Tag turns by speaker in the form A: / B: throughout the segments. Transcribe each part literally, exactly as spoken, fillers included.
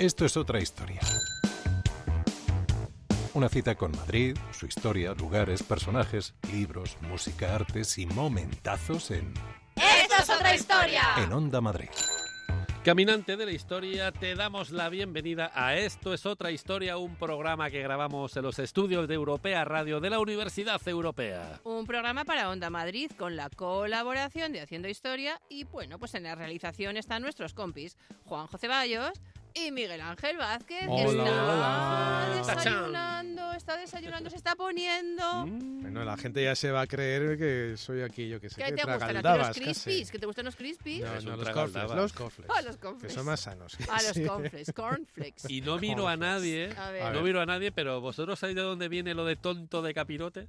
A: Esto es otra historia. Una cita con Madrid, su historia, lugares, personajes, libros, música, artes y momentazos en...
B: ¡Esto es otra historia!
A: En Onda Madrid.
C: Caminante de la historia, te damos la bienvenida a Esto es otra historia, un programa que grabamos en los estudios de Europea Radio de la Universidad Europea.
B: Un programa para Onda Madrid con la colaboración de Haciendo Historia y, bueno, pues en la realización están nuestros compis Juanjo Ceballos y Miguel Ángel Vázquez, que
D: Hola,
B: está
D: hola.
B: desayunando, está desayunando, se está poniendo...
C: Mm.
D: Bueno, la gente ya se va a creer que soy aquí, yo que sé,
B: ¿Qué
D: que
B: te gustan? ¿A ti los
D: tragaldabas
B: crispies?
D: casi.
B: ¿Que te gustan los crispies?
D: No,
C: Es
D: no,
C: un
D: los
C: tragaldabas.
D: cornflakes, los cornflakes.
B: Ah, los cornflakes.
D: Que son más sanos.
B: A los
D: Sí.
B: cornflakes, cornflakes.
C: Y no miro a nadie,
B: A ver.
D: A
C: no
D: ver.
C: miro a nadie, pero ¿vosotros sabéis de dónde viene lo de tonto de capirote?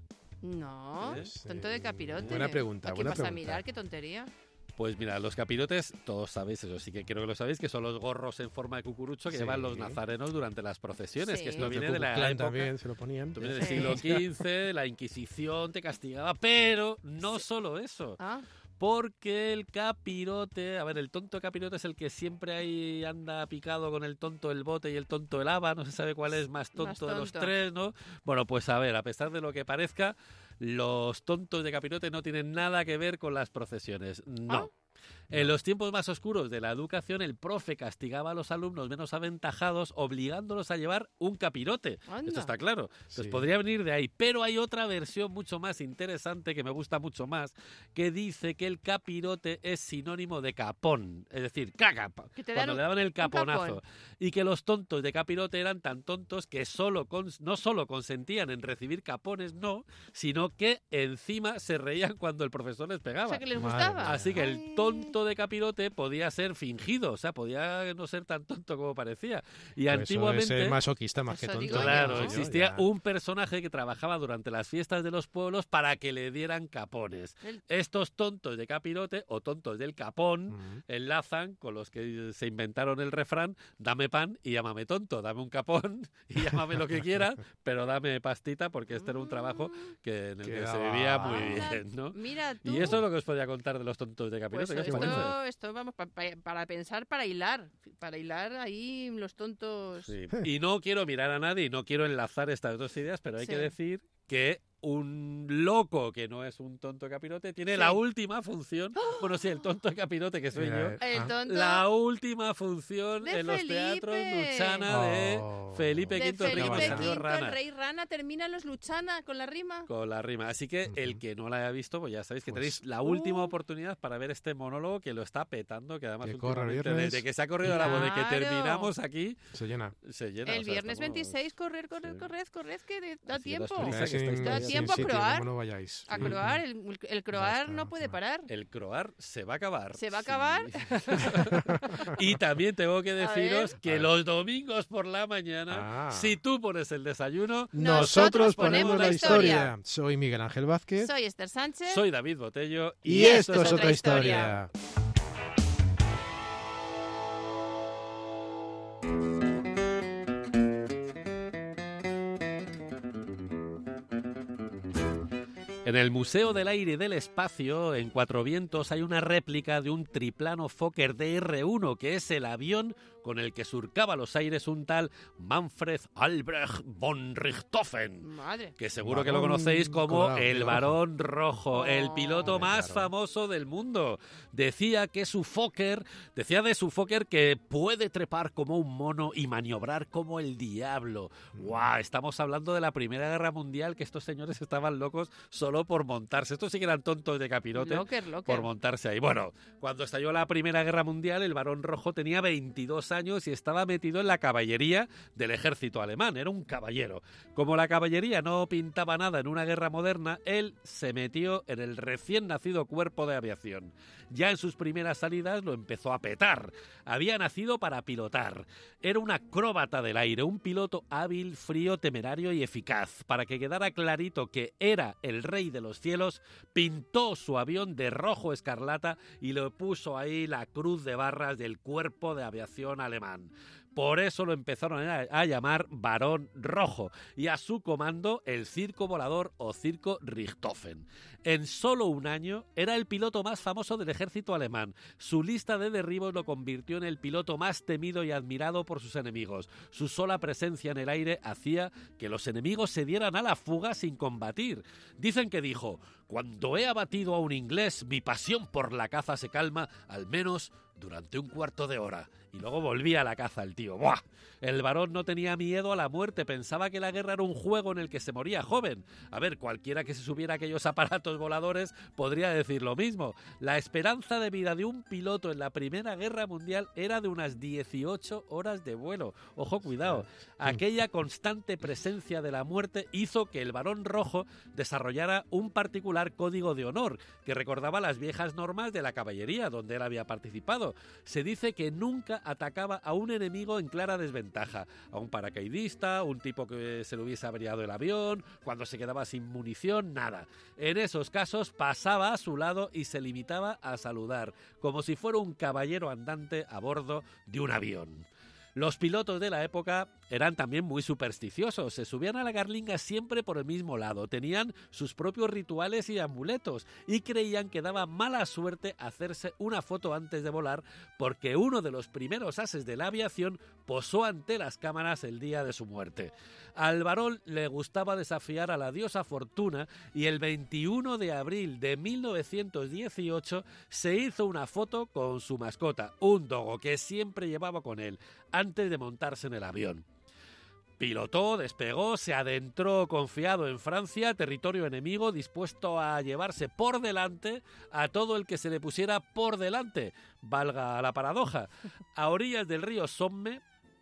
B: No,
C: ¿Eh?
B: tonto de capirote.
D: Buena pregunta,
B: ¿A quién
D: buena
B: vas a
D: pregunta.
B: mirar? Qué tontería.
C: Pues mira, los capirotes, todos sabéis, eso sí que creo que lo sabéis, que son los gorros en forma de cucurucho que
D: Sí.
C: llevan los nazarenos durante las procesiones,
B: Sí.
C: que esto
D: Los
C: viene
D: Ku
C: de la
D: Klux Klan
C: época...
D: también se lo ponían.
C: Esto viene del
B: Sí.
C: siglo quince, la Inquisición te castigaba, pero no solo eso.
B: Ah,
C: Porque el capirote, a ver, el tonto capirote es el que siempre ahí anda picado con el tonto el bote y el tonto el haba, no se sabe cuál es más tonto,
B: Más
C: de los
B: tonto.
C: tres, ¿no? Bueno, pues a ver, a pesar de lo que parezca, los tontos de capirote no tienen nada que ver con las procesiones, no.
B: Ah.
C: En los tiempos más oscuros de la educación, el profe castigaba a los alumnos menos aventajados obligándolos a llevar un capirote.
B: Anda.
C: Esto está claro. Entonces
D: Sí.
C: podría venir de ahí. Pero hay otra versión mucho más interesante que me gusta mucho más, que dice que el capirote es sinónimo de capón. Es decir, caca.
B: Que te dan
C: Cuando
B: un-
C: le daban el
B: capón.
C: caponazo. Y que los tontos de capirote eran tan tontos que solo cons- no solo consentían en recibir capones, no, sino que encima se reían cuando el profesor les
B: o
C: pegaba.
B: sea, que les
D: Madre
B: gustaba.
D: mía.
C: Así que el
B: Ay.
C: tonto de capirote podía ser fingido, o sea, podía no ser tan tonto como parecía. Y
D: Pues
C: antiguamente,
D: Eso es ser masoquista más que
B: Eso
D: tonto.
B: digo yo.
C: claro,
B: Sí,
C: existía
D: ya.
C: un personaje que trabajaba durante las fiestas de los pueblos para que le dieran capones.
B: El-
C: Estos tontos de capirote o tontos del capón
D: Ujú.
C: enlazan con los que se inventaron el refrán: dame pan y llámame tonto, dame un capón y llámame lo que quieras, pero dame pastita, porque este era un trabajo que en el que se
D: Quedaba-
C: vivía muy
B: Anda,
C: bien, ¿no?
B: Mira tú.
C: Y eso es lo que os podía contar de los tontos de
B: Pues
C: capirote. ¿Qué os
B: esto,
C: parece?
B: esto, vamos, pa- pa- para pensar, para hilar. Para hilar ahí los tontos.
C: Sí. Y no quiero mirar a nadie y no quiero enlazar estas dos ideas, pero hay
B: Sí.
C: que decir que un loco que no es un tonto capirote tiene
B: Sí.
C: la última función. Bueno, sí, el tonto capirote que soy
D: Mira,
C: yo.
B: El
D: Ah.
B: tonto
C: La última función
B: de
C: en los
B: Felipe.
C: teatros Luchana de
D: Oh.
C: Felipe
B: de
C: Quinto, el rey
B: Felipe
C: que salió
B: Quinto,
C: rana.
B: el rey rana, terminan los Luchana con la rima.
C: Con la rima. Así que el
D: Ujú.
C: que no la haya visto, pues ya sabéis que
D: Pues-
C: tenéis la última
B: Uh.
C: oportunidad para ver este monólogo que lo está petando, que además
D: Que corre el
C: últimamente,
D: viernes.
C: desde que se ha corrido la voz de que
B: Claro.
C: terminamos aquí,
D: Se llena.
C: se llena.
B: El
C: o sea,
B: viernes
C: estamos-
B: veintiséis, correr, correr,
C: Sí.
B: corred, corred, que de- da
C: Así que
B: tiempo.
C: das prisa,
D: Eh,
C: que estáis
D: sin-
B: Da
C: todavía
D: sin
B: tiempo a
D: sitio,
B: croar.
D: como no vayáis.
B: A
D: Ujú.
B: croar, el, el croar
D: está,
B: no puede
D: está.
B: parar.
C: El croar se va a acabar.
B: ¿Se va a
C: Sí.
B: acabar?
C: Y también tengo que
B: A
C: deciros
B: ver.
C: que
D: A ver.
C: los domingos por la mañana,
D: Ah.
C: si tú pones el desayuno,
B: Nosotros ponemos la historia.
D: Soy Miguel Ángel Vázquez.
B: Soy Esther Sánchez.
C: soy David Botello
D: Y esto es otra historia.
C: En el Museo del Aire y del Espacio, en Cuatro Vientos, hay una réplica de un triplano Fokker D R uno, que es el avión con el que surcaba los aires un tal Manfred Albrecht von Richthofen,
B: Madre.
C: que seguro que lo
D: Varón
C: conocéis como
D: colorado,
C: el
D: rojo.
C: Varón Rojo, el
B: Oh,
C: piloto
D: hombre,
C: más
D: claro.
C: famoso del mundo. Decía que su Fokker, decía de su Fokker que puede trepar como un mono y maniobrar como el diablo. ¡Guau! Estamos hablando de la Primera Guerra Mundial, que estos señores estaban locos solo por montarse. Estos sí que eran tontos de capirote.
B: Locker, locker.
C: Por montarse ahí. Bueno, cuando estalló la Primera Guerra Mundial, el Barón Rojo tenía veintidós años y estaba metido en la caballería del ejército alemán. Era un caballero. Como la caballería no pintaba nada en una guerra moderna, él se metió en el recién nacido cuerpo de aviación. Ya en sus primeras salidas lo empezó a petar. Había nacido para pilotar. Era un acróbata del aire, un piloto hábil, frío, temerario y eficaz. Para que quedara clarito que era el rey de los cielos, pintó su avión de rojo escarlata y le puso ahí la cruz de barras del cuerpo de aviación alemán. Por eso lo empezaron a, a llamar Barón Rojo y a su comando el Circo Volador o Circo Richthofen. En solo un año era el piloto más famoso del ejército alemán. Su lista de derribos lo convirtió en el piloto más temido y admirado por sus enemigos. Su sola presencia en el aire hacía que los enemigos se dieran a la fuga sin combatir. Dicen que dijo: «Cuando he abatido a un inglés, mi pasión por la caza se calma, al menos durante un cuarto de hora». Y luego volvía a la caza el tío. ¡Buah! El varón no tenía miedo a la muerte, pensaba que la guerra era un juego en el que se moría joven. A ver, cualquiera que se subiera a aquellos aparatos voladores podría decir lo mismo. La esperanza de vida de un piloto en la Primera Guerra Mundial era de unas dieciocho horas de vuelo. Ojo, cuidado. Aquella constante presencia de la muerte hizo que el Barón Rojo desarrollara un particular código de honor que recordaba las viejas normas de la caballería donde él había participado. Se dice que nunca atacaba a un enemigo en clara desventaja, a un paracaidista, un tipo que se le hubiese averiado el avión, cuando se quedaba sin munición, nada. En esos casos pasaba a su lado y se limitaba a saludar, como si fuera un caballero andante a bordo de un avión. Los pilotos de la época eran también muy supersticiosos, se subían a la garlinga siempre por el mismo lado, tenían sus propios rituales y amuletos y creían que daba mala suerte hacerse una foto antes de volar porque uno de los primeros ases de la aviación posó ante las cámaras el día de su muerte. Al varón le gustaba desafiar a la diosa Fortuna y el veintiuno de abril de mil novecientos dieciocho se hizo una foto con su mascota, un dogo que siempre llevaba con él, antes de montarse en el avión. Pilotó, despegó, se adentró confiado en Francia, territorio enemigo, dispuesto a llevarse por delante a todo el que se le pusiera por delante, valga la paradoja. A orillas del río Somme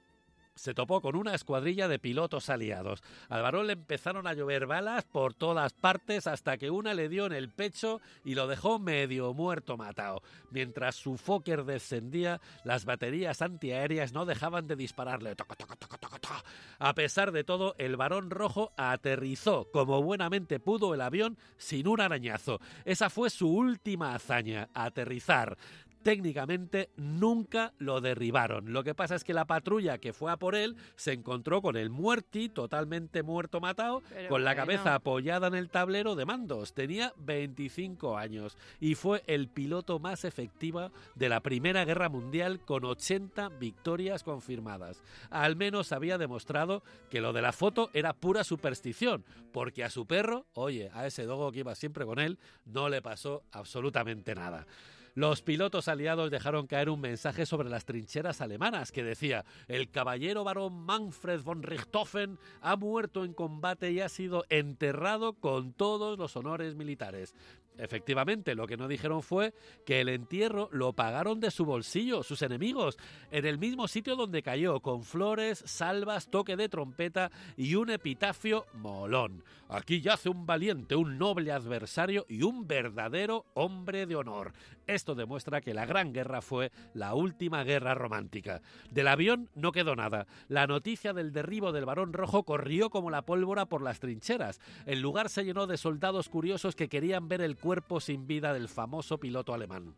C: se topó con una escuadrilla de pilotos aliados. Al varón le empezaron a llover balas por todas partes hasta que una le dio en el pecho y lo dejó medio muerto matado. Mientras su Fokker descendía, las baterías antiaéreas no dejaban de dispararle. Toca, toca, toca, toca, toca. A pesar de todo, el Barón Rojo aterrizó como buenamente pudo el avión sin un arañazo. Esa fue su última hazaña, aterrizar. Técnicamente nunca lo derribaron. Lo que pasa es que la patrulla que fue a por él se encontró con el muerti, totalmente muerto matado,
B: Pero
C: con la
B: bueno.
C: cabeza apoyada en el tablero de mandos. Tenía veinticinco años y fue el piloto más efectivo de la Primera Guerra Mundial con ochenta victorias confirmadas. Al menos había demostrado que lo de la foto era pura superstición, porque a su perro, oye, a ese dogo que iba siempre con él, no le pasó absolutamente nada. Los pilotos aliados dejaron caer un mensaje sobre las trincheras alemanas que decía: el caballero barón Manfred von Richthofen ha muerto en combate y ha sido enterrado con todos los honores militares. Efectivamente, lo que no dijeron fue que el entierro lo pagaron de su bolsillo sus enemigos, en el mismo sitio donde cayó, con flores, salvas, toque de trompeta y un epitafio molón. Aquí yace un valiente, un noble adversario y un verdadero hombre de honor. Esto demuestra que la Gran Guerra fue la última guerra romántica. Del avión no quedó nada. La noticia del derribo del Barón Rojo corrió como la pólvora por las trincheras. El lugar se llenó de soldados curiosos que querían ver el cuerpo sin vida del famoso piloto alemán.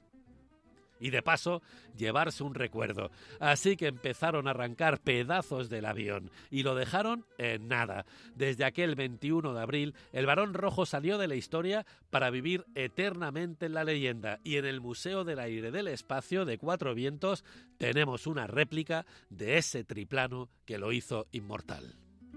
C: Y de paso, llevarse un recuerdo. Así que empezaron a arrancar pedazos del avión y lo dejaron en nada. Desde aquel veintiuno de abril, el Barón Rojo salió de la historia para vivir eternamente en la leyenda. Y en el Museo del Aire y del Espacio de Cuatro Vientos tenemos una réplica de ese triplano que lo hizo inmortal.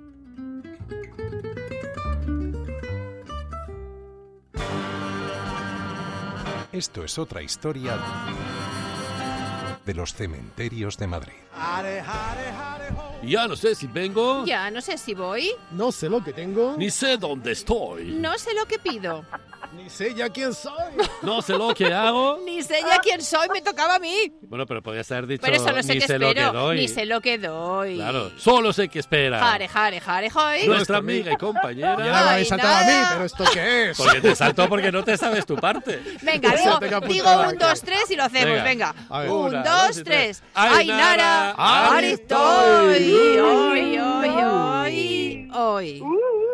A: Esto es otra historia de los cementerios de Madrid.
C: Ya no sé si vengo,
B: Ya no sé si voy,
D: No sé lo que tengo,
C: ni sé dónde estoy,
B: no sé lo que pido,
D: ni sé ya quién soy.
C: no sé lo que hago.
B: ni sé ya quién soy, me tocaba a mí.
C: Bueno, pero podías haber dicho
B: Pero eso no sé
C: ni
B: qué
C: sé lo que
B: espero,
C: doy.
B: ni sé lo que doy.
C: Claro, solo sé que espera.
B: Jare, jare, jare, joy.
C: Nuestra amiga y compañera.
D: Ya me habéis
B: Ay,
D: saltado a mí,
B: nada.
D: pero ¿esto qué es?
C: Porque te saltó porque no te sabes tu parte.
B: Venga,
D: Eso
B: digo,
D: tengo
B: digo
D: apuntado
B: un,
D: aquí.
B: dos, tres y lo hacemos,
C: Venga.
B: venga.
D: A ver.
B: Un,
C: Una,
B: dos,
C: dos y
B: tres.
C: tres.
B: Ainara,
C: Ainara,
B: Aristoy.
D: Aristoy.
B: Hoy, hoy, hoy, hoy.
D: Ay,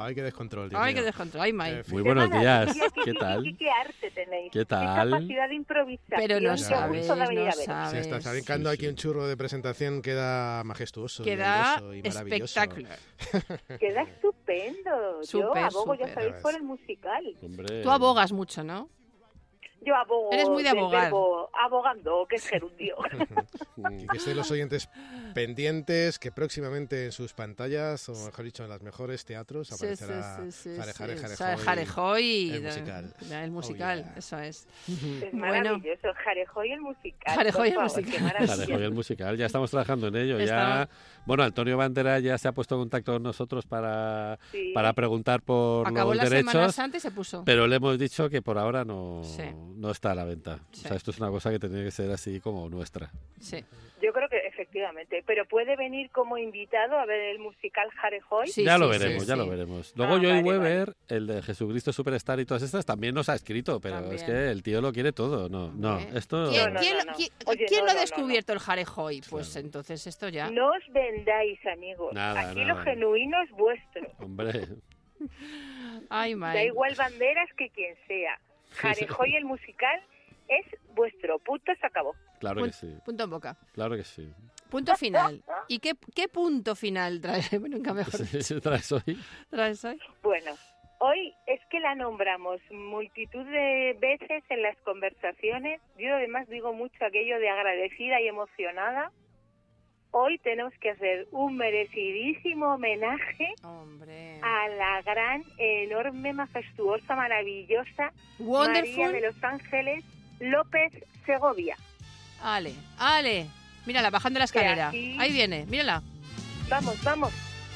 D: Ay, qué descontrol, Dios
B: Ay,
D: mío.
B: qué descontrol. Ay, May.
D: En fin.
C: Muy buenos días.
E: Qué,
C: ¿Qué tal?
E: Qué, qué arte tenéis.
C: ¿Qué tal?
E: Qué capacidad de improvisación.
B: Pero no
D: Ya
B: sabes,
D: ves.
E: Qué gusto de venir
B: no
E: a veros.
B: sabes.
D: Si hasta está brincando
C: Sí,
D: aquí
C: sí.
D: un churro de presentación, queda majestuoso, y
B: Queda
D: airoso y maravilloso.
B: espectacular.
E: Queda estupendo. Yo
B: Súper,
E: abogo, ya
B: súper.
E: sabéis,
D: Ya ves.
E: por el musical.
C: Hombre.
B: Tú abogas mucho, ¿no?
E: Yo abogo
B: Eres muy de
E: del
B: abogar.
E: verbo abogando, que es gerundio.
D: Y que estén los oyentes pendientes, que próximamente en sus pantallas, o mejor dicho, en los mejores teatros,
B: Sí, sí,
D: aparecerá
B: sí, sí,
D: Jare, Jare,
B: sí.
D: Jare,
B: Sa-
D: Joy.
B: Jarejoy,
D: el
B: de-
D: musical.
B: de- El musical,
D: Oh, yeah.
B: eso es.
E: Es
B: Bueno.
E: maravilloso. Jarejoy el musical.
B: Jarejoy
E: por
B: el
E: favor,
B: musical.
E: qué maravilla.
C: Jarejoy el musical, ya estamos trabajando en ello.
B: Está-
C: Ya, bueno, Antonio Bandera ya se ha puesto en contacto con nosotros para,
E: Sí.
C: para preguntar por
B: Acabó
C: los
B: la Semana
C: derechos,
B: Santa y se puso.
C: pero le hemos dicho que por ahora no,
B: Sí.
C: no está a la venta.
B: Sí.
C: O sea, esto es una cosa que tiene que ser así como nuestra.
B: Sí.
E: Yo creo que efectivamente, pero puede venir como invitado a ver el musical Jarejoy.
B: Sí,
C: ya lo
B: sí,
C: veremos,
B: sí,
C: ya
B: sí.
C: lo veremos. Luego
E: Ah,
C: Joy
E: vale,
C: Weber, el de Jesucristo Superstar y todas estas, también nos ha escrito, pero
B: También.
C: es que el tío lo quiere todo. No, no,
B: Hombre.
C: esto...
B: ¿Quién,
E: No, no,
B: quién
E: no,
B: lo-
E: no.
B: quién-
E: Oye,
B: quién
E: no,
B: lo ha
E: no, no,
B: descubierto el Jarejoy? Pues
C: Claro.
B: entonces esto ya.
E: No os vendáis, amigos.
C: Nada,
E: Aquí
C: nada.
E: lo genuino es vuestro.
C: Hombre,
B: Ay,
E: Da
B: May.
E: igual banderas que quien sea. Jarejoy el musical es vuestro. Punto, se acabó.
C: claro que
B: Punto,
C: sí,
B: punto en boca.
C: claro que sí.
B: Punto final. ¿Y qué, qué punto final trae? Bueno, nunca mejor
C: Sí, sí, traes hoy.
B: traes hoy.
E: Bueno, hoy es que la nombramos multitud de veces en las conversaciones. Yo además digo mucho aquello de agradecida y emocionada. Hoy tenemos que hacer un merecidísimo homenaje
B: Hombre.
E: a la gran, enorme, majestuosa, maravillosa María
B: Wonderful.
E: de Los Ángeles López Segovia.
B: Ale, Ale. Mírala, bajando la
E: Que
B: escalera.
E: aquí-
B: Ahí viene, mírala.
E: Vamos, vamos.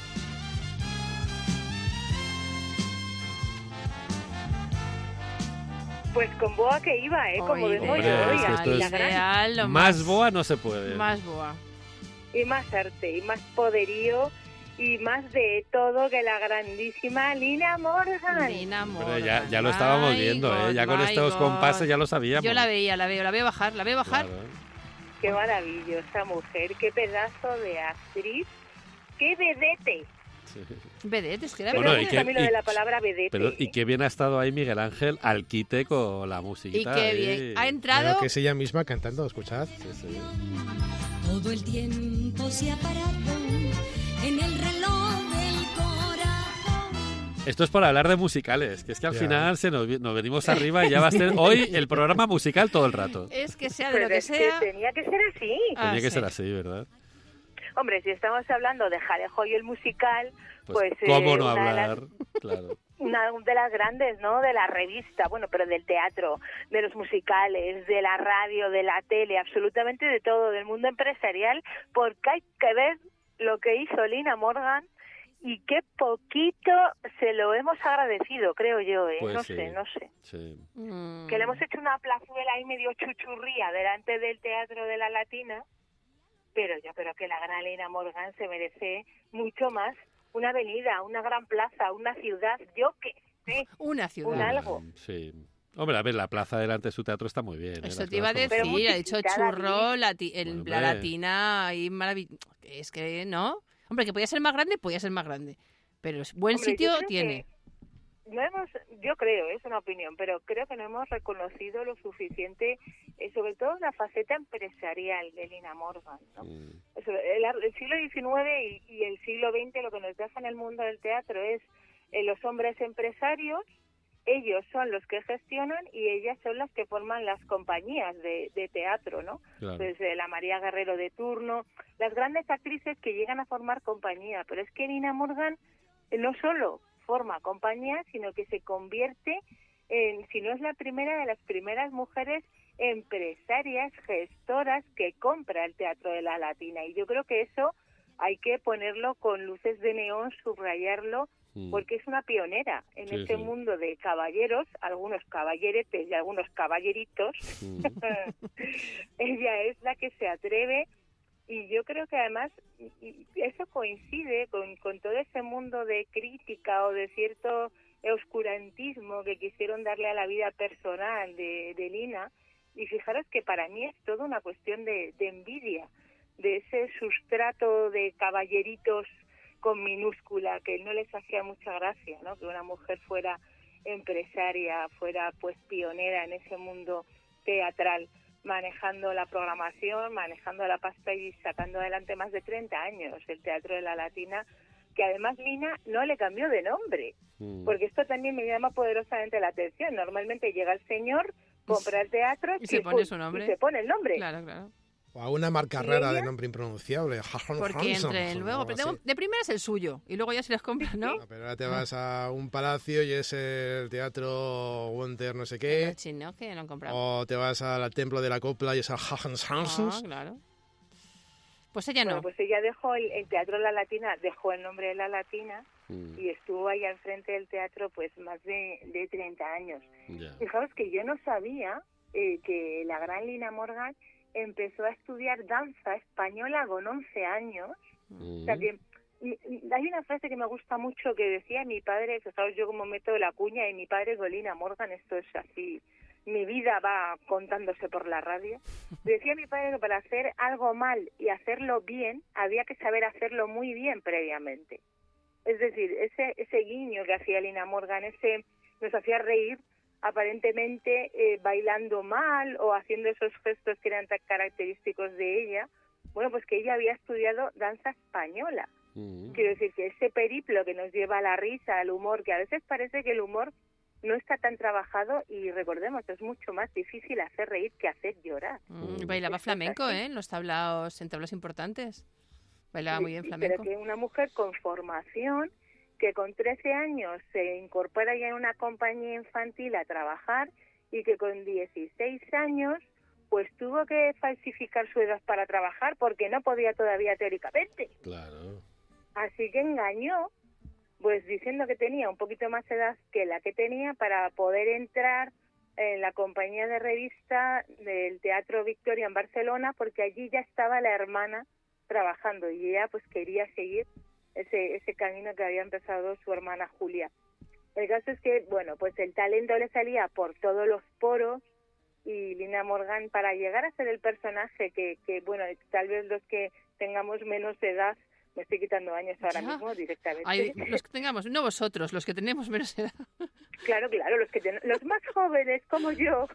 E: Pues con boa que iba, ¿eh? Como
B: Oiga,
E: vengo
C: Hombre,
E: yo hoy,
C: es que
E: aquí
C: esto es
E: la gran.
B: real, lo
C: Más boa no se puede.
B: Más boa.
E: Y más arte, y más poderío, y más de todo que la grandísima Lina Morgan.
B: Lina
C: Hombre, ya,
B: Morgan.
C: ya lo estábamos
B: My
C: viendo, ¿eh?
B: God,
C: Ya con
B: my
C: estos
B: God.
C: compases ya lo sabíamos.
B: Yo la veía, la veo, la veo bajar, la veo bajar.
C: Claro.
E: Qué maravillosa mujer, qué pedazo de actriz, qué vedete.
C: Sí.
B: Vedette, es que era
E: Pero
C: Bueno,
E: me
C: y
E: gusta
C: que-
E: a mí lo
C: y-
E: de la palabra vedete.
C: Pero, y
E: ¿eh?
C: qué bien ha estado ahí Miguel Ángel al quite con la
B: Y
C: musiquita.
B: qué
C: ahí.
B: bien. Ha
D: Bueno,
B: entrado.
D: que es ella misma cantando, escuchad.
C: Sí, sí.
F: Todo el tiempo se ha parado en el reloj del corazón.
C: Esto es por hablar de musicales, que es que al
D: Ya.
C: final se nos, vi- nos venimos arriba y ya va a ser hoy el programa musical todo el rato.
B: Es que sea de
E: Pero
B: lo que
E: es
B: sea.
E: que tenía que ser así.
B: Ah,
C: Tenía que
B: sí.
C: ser así, ¿verdad?
E: Hombre, si estamos hablando de Jarejoy el musical,
C: Pues,
E: pues...
C: ¿cómo
E: eh,
C: no
E: una de las-
C: hablar? Claro.
E: una de las grandes, ¿no? De la revista, bueno, pero del teatro, de los musicales, de la radio, de la tele, absolutamente de todo, del mundo empresarial, porque hay que ver lo que hizo Lina Morgan y qué poquito se lo hemos agradecido, creo yo, ¿eh?
C: Pues
E: no
C: sí.
E: sé, no sé.
C: Sí.
B: Mm.
E: Que le hemos hecho una plazuela ahí medio chuchurría delante del Teatro de la Latina, pero yo creo que la gran Lina Morgan se merece mucho más. Una avenida, una gran plaza, una ciudad, yo qué sé.
B: Una ciudad.
E: Un algo.
C: Sí. Hombre, a ver, la plaza delante de su teatro está muy bien. ¿eh?
B: Eso
C: Las
B: te iba a
C: cosas
E: Pero
B: decir, ha dicho
E: musiquita,
B: churro,
E: David.
B: lati- el-
C: Bueno,
B: la
C: hombre.
B: latina, ahí maravilloso. Es que, ¿no? Hombre, que podía ser más grande, podía ser más grande. Pero es buen
E: Hombre, yo
B: sitio
E: creo
B: tiene.
E: que No hemos, yo creo, es una opinión, pero creo que no hemos reconocido lo suficiente, eh, sobre todo la faceta empresarial de Lina Morgan, ¿no?
C: Mm.
E: Eso, el, ar- el siglo diecinueve y, y el siglo veinte lo que nos deja en el mundo del teatro es eh, los hombres empresarios, ellos son los que gestionan y ellas son las que forman las compañías de, de teatro, ¿no?
C: Claro.
E: Pues eh, la María Guerrero de turno, las grandes actrices que llegan a formar compañía, pero es que Lina Morgan eh, no solo forma compañía, sino que se convierte en, si no es la primera, de las primeras mujeres empresarias, gestoras que compra el Teatro de la Latina. Y yo creo que eso hay que ponerlo con luces de neón, subrayarlo,
C: Mm.
E: porque es una pionera en
C: Sí,
E: este
C: sí.
E: mundo de caballeros, algunos caballeretes y algunos caballeritos.
C: Mm.
E: Ella es la que se atreve, y yo creo que además y- y eso coincide con, con todo ese mundo de crítica o de cierto oscurantismo que quisieron darle a la vida personal de, de Lina. Y fijaros que para mí es toda una cuestión de, de envidia, de ese sustrato de caballeritos con minúscula, que no les hacía mucha gracia, ¿no? Que una mujer fuera empresaria, fuera pues pionera en ese mundo teatral, manejando la programación, manejando la pasta y sacando adelante más de treinta años el Teatro de la Latina, que además Lina no le cambió de nombre, mm. porque esto también me llama poderosamente la atención. Normalmente llega el señor, compra el teatro
B: y, y, se, pone su nombre.
E: y se pone el nombre.
B: Claro, claro.
D: O a una marca rara de nombre impronunciable.
B: Porque entre luego, de, de primera es el suyo y luego ya se les compra, ¿no?
D: no pero ahora te vas a un palacio y es el Teatro Wonder no sé qué.
B: El chino que no compramos.
D: O te vas al Templo de la Copla y es a Hagenhansens.
B: Ah, claro. Pues ella no.
E: Bueno, pues ella dejó el, el Teatro La Latina, dejó el nombre de La Latina mm. y estuvo ahí al frente del teatro pues más de, de treinta años. Yeah. Fijaos que yo no sabía eh, que la gran Lina Morgan empezó a estudiar danza española con once años. Mm. O sea que y, y hay una frase que me gusta mucho que decía mi padre, fijaos yo como meto la cuña, y mi padre con Lina Morgan, esto es así, mi vida va contándose por la radio. Decía mi padre que para hacer algo mal y hacerlo bien, había que saber hacerlo muy bien previamente. Es decir, ese ese guiño que hacía Lina Morgan, ese nos hacía reír, aparentemente eh, bailando mal o haciendo esos gestos que eran tan característicos de ella, bueno, pues que ella había estudiado danza española. Mm. Quiero decir que ese periplo que nos lleva a la risa, al humor, que a veces parece que el humor no está tan trabajado y recordemos, es mucho más difícil hacer reír que hacer llorar.
B: Mm, bailaba flamenco, ¿eh? En los tablaos, en tablaos importantes. Bailaba sí, muy bien flamenco.
E: Pero que una mujer con formación, que con trece años se incorpora ya en una compañía infantil a trabajar y que con dieciséis años pues tuvo que falsificar su edad para trabajar porque no podía todavía teóricamente.
D: Claro.
E: Así que engañó, pues diciendo que tenía un poquito más edad que la que tenía para poder entrar en la compañía de revista del Teatro Victoria en Barcelona, porque allí ya estaba la hermana trabajando y ella pues quería seguir ese ese camino que había empezado su hermana Julia. El caso es que, bueno, pues el talento le salía por todos los poros y Lina Morgan, para llegar a ser el personaje que, que bueno, tal vez los que tengamos menos edad, me estoy quitando años ahora ya. mismo directamente.
B: Ay, los que tengamos, no vosotros, los que tenemos menos edad.
E: Claro, claro, los que ten, los más jóvenes como yo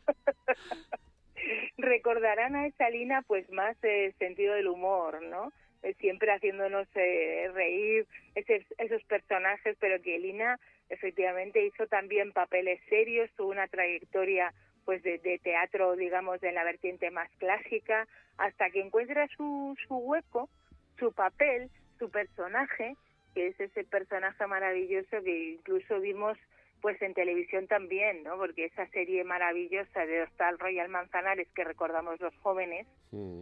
E: recordarán a esa Lina pues más eh, sentido del humor, ¿no? Eh, siempre haciéndonos eh, reír ese, esos personajes, pero que Lina efectivamente hizo también papeles serios, tuvo una trayectoria pues de, de teatro, digamos, de la vertiente más clásica, hasta que encuentra su, su hueco, su papel, su personaje, que es ese personaje maravilloso que incluso vimos pues en televisión también, ¿no? Porque esa serie maravillosa de Hostal Royal Manzanares que recordamos los jóvenes mm.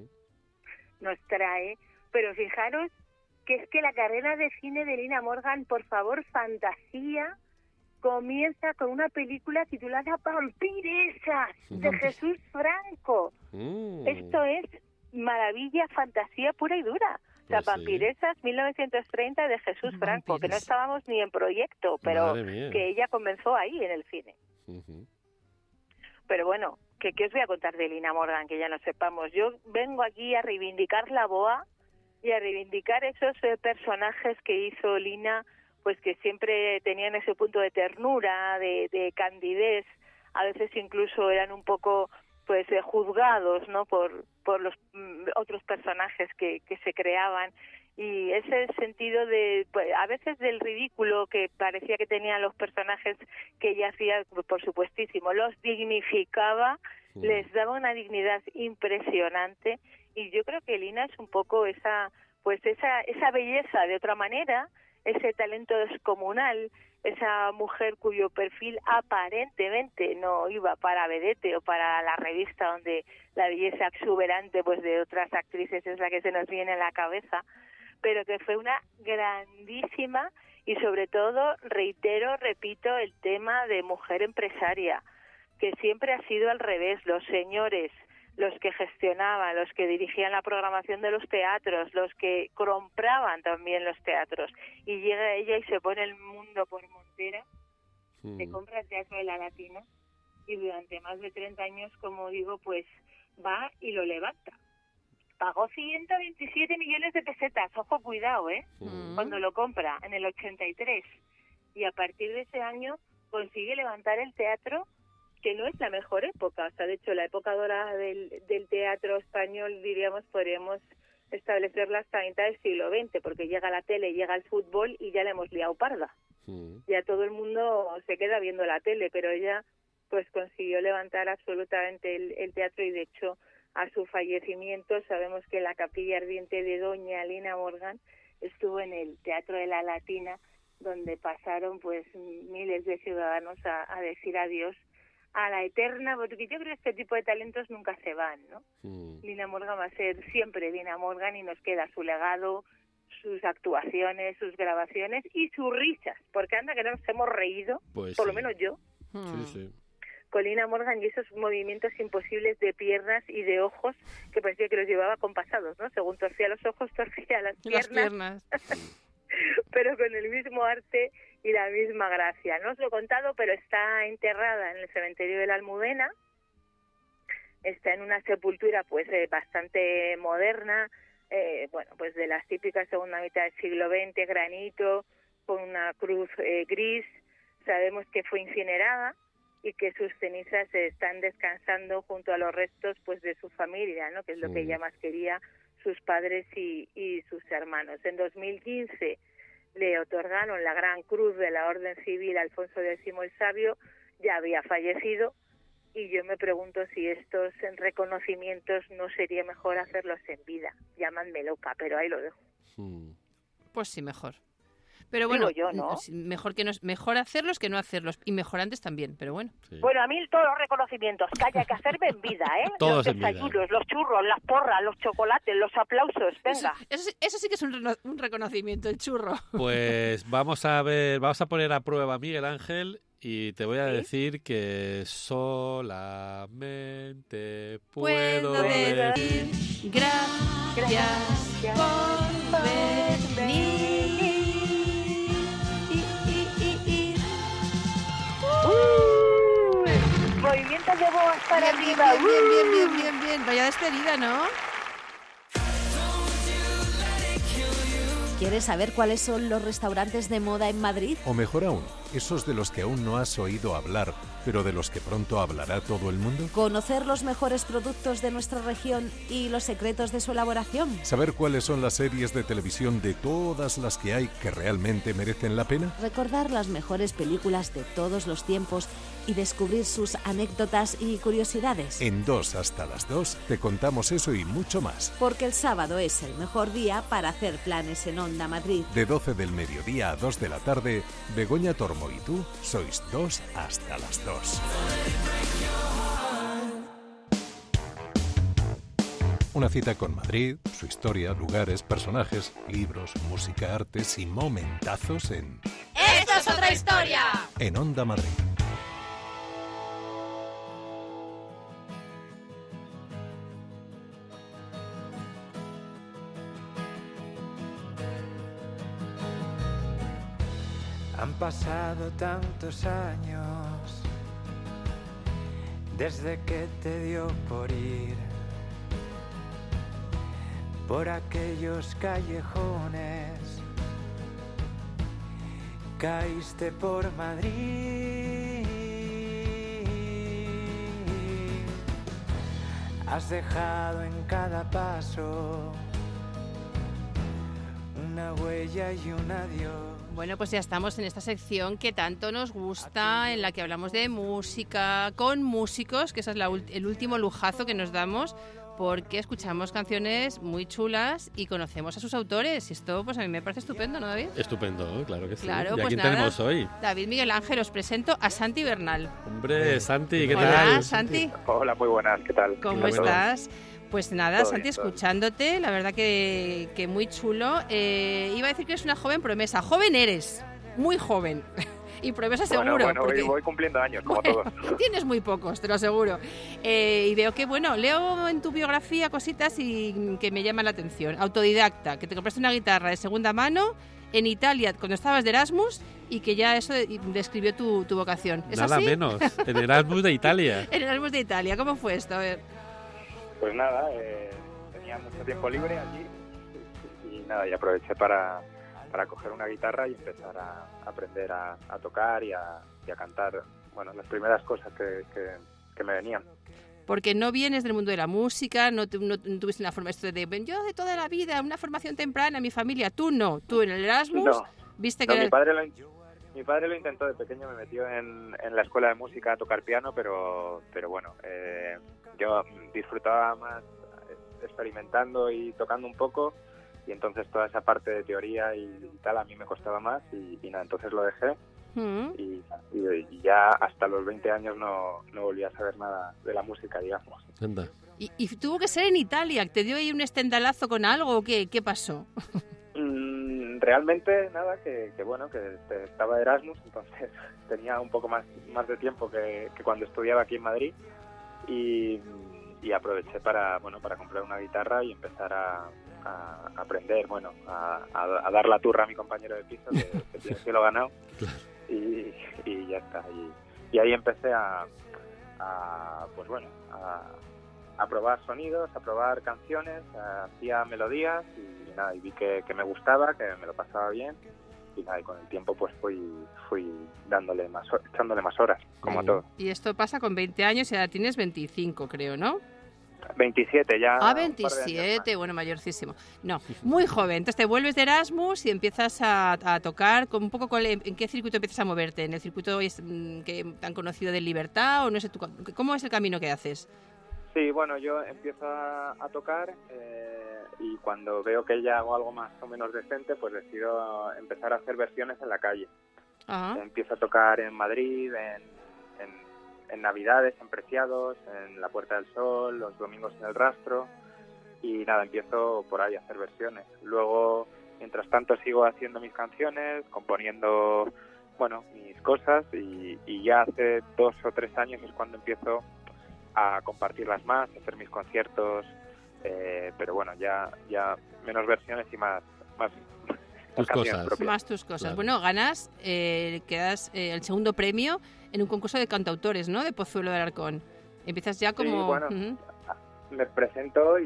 E: nos trae, pero fijaros que es que la carrera de cine de Lina Morgan, por favor, fantasía, comienza con una película titulada Vampiresas, de Jesús Franco. Mm. Esto es maravilla, fantasía pura y dura. O sea, pues Vampiresas, sí. mil novecientos treinta, de Jesús Franco, Vampires. Que no estábamos ni en proyecto, pero que ella comenzó ahí en el cine. Uh-huh. Pero bueno, ¿qué, ¿qué os voy a contar de Lina Morgan, que ya no sepamos? Yo vengo aquí a reivindicar la boa y a reivindicar esos eh, personajes que hizo Lina, pues que siempre tenían ese punto de ternura, de, de candidez, a veces incluso eran un poco pues eh, juzgados, ¿no? por por los mm, otros personajes que, que se creaban, y ese sentido de pues, a veces del ridículo que parecía que tenían los personajes que ella hacía, por supuestísimo, los dignificaba, sí. les daba una dignidad impresionante, y yo creo que Lina es un poco esa pues esa esa belleza de otra manera, ese talento descomunal, esa mujer cuyo perfil aparentemente no iba para vedette o para la revista donde la belleza exuberante pues de otras actrices es la que se nos viene a la cabeza, pero que fue una grandísima y sobre todo, reitero, repito, el tema de mujer empresaria, que siempre ha sido al revés, los señores, los que gestionaban, los que dirigían la programación de los teatros, los que compraban también los teatros. Y llega ella y se pone el mundo por montera, mm. se compra el Teatro de la Latina y durante más de treinta años, como digo, pues va y lo levanta. pagó ciento veintisiete millones de pesetas, ojo, cuidado, ¿eh?
B: Mm.
E: Cuando lo compra, en el ochenta y tres. Y a partir de ese año consigue levantar el teatro, que no es la mejor época. O sea, de hecho, la época dorada del, del teatro español, diríamos, podríamos establecerla hasta mitad del siglo veinte, porque llega la tele, llega el fútbol y ya le hemos liado parda.
C: Mm.
E: Ya todo el mundo se queda viendo la tele, pero ella pues consiguió levantar absolutamente el, el teatro, y de hecho a su fallecimiento sabemos que la capilla ardiente de Doña Lina Morgan estuvo en el Teatro de la Latina, donde pasaron pues miles de ciudadanos a, a decir adiós a la eterna, porque yo creo que este tipo de talentos nunca se van, ¿no?
C: Mm.
E: Lina Morgan va a ser siempre Lina Morgan, y nos queda su legado, sus actuaciones, sus grabaciones y sus risas, porque anda que no nos hemos reído,
C: Pues
E: por lo
C: sí.
E: menos yo,
B: Mm.
C: Sí, sí.
E: con Lina Morgan, y esos movimientos imposibles de piernas y de ojos que parecía que los llevaba compasados, ¿no? Según torcía los ojos, torcía las
B: Las
E: piernas,
B: piernas.
E: pero con el mismo arte y la misma gracia. No os lo he contado, pero está enterrada en el cementerio de la Almudena. Está en una sepultura pues eh, bastante moderna, eh, bueno, pues de las típicas segunda mitad del siglo veinte, granito, con una cruz eh, gris. Sabemos que fue incinerada y que sus cenizas están descansando junto a los restos pues de su familia, ¿no? Que es lo que
C: Mm.
E: ella más quería, sus padres y, y sus hermanos. En dos mil quince le otorgaron la Gran Cruz de la Orden Civil a Alfonso X el Sabio, ya había fallecido, y yo me pregunto si estos reconocimientos no sería mejor hacerlos en vida. Llámanme loca, pero ahí lo dejo.
C: Mm.
B: Pues sí, mejor. Pero bueno,
E: Digo yo, ¿no?
B: sí, mejor que no, mejor hacerlos que no hacerlos, y mejor antes también, pero bueno.
C: Sí.
E: Bueno, a mí todos los reconocimientos que haya que hacerme en vida, ¿eh?
C: Todos
E: los
C: en vida.
E: desayunos, los churros, las porras, los chocolates, los aplausos, venga.
B: Eso, eso, sí- eso sí que es un, reno- un reconocimiento, el churro.
C: Pues vamos a ver, vamos a poner a prueba a Miguel Ángel y te voy a
E: ¿Sí?
C: decir que solamente
B: Puedo
C: puedo decir...
B: decir gracias por venir. Y, y, y, y.
E: Movimientos de boas para
B: Bien, bien,
E: arriba.
B: bien, bien, bien, bien, bien, bien. Vaya despedida, ¿no?
G: ¿Quieres saber cuáles son los restaurantes de moda en Madrid?
A: O mejor aún, esos de los que aún no has oído hablar, pero de los que pronto hablará todo el mundo.
G: ¿Conocer los mejores productos de nuestra región y los secretos de su elaboración?
A: Saber cuáles son las series de televisión de todas las que hay que realmente merecen la pena.
G: Recordar las mejores películas de todos los tiempos y descubrir sus anécdotas y curiosidades.
A: En Dos hasta las dos te contamos eso y mucho más.
G: Porque el sábado es el mejor día para hacer planes en Onda Madrid.
A: De doce del mediodía a dos de la tarde, Begoña Tormo y tú sois Dos hasta las dos. Una cita con Madrid, su historia, lugares, personajes, libros, música, artes y momentazos en,
B: ¡Esto es otra historia!
A: en Onda Madrid.
H: Han pasado tantos años desde que te dio por ir por aquellos callejones, caíste por Madrid, has dejado en cada paso una huella y un adiós.
B: Bueno, pues ya estamos en esta sección que tanto nos gusta, en la que hablamos de música, con músicos, que ese es la ult- el último lujazo que nos damos, porque escuchamos canciones muy chulas y conocemos a sus autores. Y esto, pues a mí me parece estupendo, ¿no, David?
C: Estupendo, claro que sí.
B: Claro,
C: ¿Y a
B: pues
C: quién
B: nada.
C: tenemos hoy?
B: David Miguel Ángel, os presento a Santi Bernal.
C: Hombre, Santi, ¿qué
B: Hola,
C: tal?
B: Santi,
I: Hola, muy buenas, ¿qué tal?
B: ¿cómo
C: Hola.
B: estás? Pues nada,
I: Todo
B: Santi,
I: bien, todo bien.
B: escuchándote, la verdad que, que muy chulo. Eh, iba a decir que eres una joven promesa. Joven eres, muy joven. Y promesa seguro.
I: Bueno, bueno,
B: porque...
I: voy, voy cumpliendo años, como
B: Bueno,
I: todos.
B: tienes muy pocos, te lo aseguro. Eh, y veo que, bueno, leo en tu biografía cositas y que me llaman la atención. Autodidacta, que te compraste una guitarra de segunda mano en Italia cuando estabas de Erasmus y que ya eso describió tu, tu vocación. ¿Es
C: Nada
B: así?
C: menos, en Erasmus de Italia.
B: En Erasmus de Italia, ¿cómo fue esto? A ver.
I: Pues nada, eh, tenía mucho tiempo libre allí y, y nada, y aproveché para, para coger una guitarra y empezar a, a aprender a, a tocar y a, y a cantar, bueno, las primeras cosas que, que, que me venían.
B: Porque no vienes del mundo de la música, no, tu, no, no tuviste una formación de, yo de toda la vida, una formación temprana, mi familia, tú no, tú en el Erasmus,
I: no,
B: viste
I: no,
B: que...
I: Mi
B: era...
I: padre lo, mi padre lo intentó de pequeño, me metió en, en la escuela de música a tocar piano, pero, pero bueno, eh, yo disfrutaba más experimentando y tocando un poco, y entonces toda esa parte de teoría y, y tal a mí me costaba más, y, y nada, entonces lo dejé. Mm. Y, y, y ya hasta los veinte años no, no volví a saber nada de la música, digamos.
C: Anda.
B: ¿Y, y tuvo que ser en Italia? ¿Te dio ahí un estendalazo con algo o qué? ¿Qué pasó?
I: Mm, realmente nada, que, que bueno, que estaba Erasmus, entonces tenía un poco más, más de tiempo que, que cuando estudiaba aquí en Madrid, y, y aproveché para, bueno, para comprar una guitarra y empezar a, a aprender, bueno, a, a, a dar la turra a mi compañero de piso, que, que tiene cielo ganado. Y, y ya está. Y, y ahí empecé a, a pues bueno, a, a probar sonidos, a probar canciones, hacía melodías y, y nada, y vi que, que me gustaba, que me lo pasaba bien, y nada, y con el tiempo pues fui fui dándole más, echándole más horas, como a todo.
B: Y esto pasa con veinte años y ahora tienes veinticinco, creo, ¿no?
I: veintisiete ya.
B: Ah, veintisiete, bueno, mayorcísimo. No, muy joven. Entonces te vuelves de Erasmus y empiezas a, a tocar. Con un poco con, ¿en qué circuito empiezas a moverte? ¿En el circuito es, que tan conocido de Libertad o no sé tú? ¿Cómo es el camino que haces?
I: Sí, bueno, yo empiezo a, a tocar eh, y cuando veo que ya hago algo más o menos decente, pues decido empezar a hacer versiones en la calle. Ajá. Empiezo a tocar en Madrid, en, en en Navidades, en Preciados, en la Puerta del Sol, los domingos en el Rastro, y nada, empiezo por ahí a hacer versiones. Luego, mientras tanto, sigo haciendo mis canciones, componiendo, bueno, mis cosas, y, y ya hace dos o tres años es cuando empiezo a compartirlas más, a hacer mis conciertos, eh, pero bueno, ya ya menos versiones y más más
C: tus cosas.
I: Propias.
B: Más tus cosas.
C: Claro.
B: Bueno, ganas, eh, quedas eh, el segundo premio en un concurso de cantautores, ¿no? De Pozuelo de Alarcón. Empiezas ya como...
I: Sí, bueno, uh-huh. me presento y,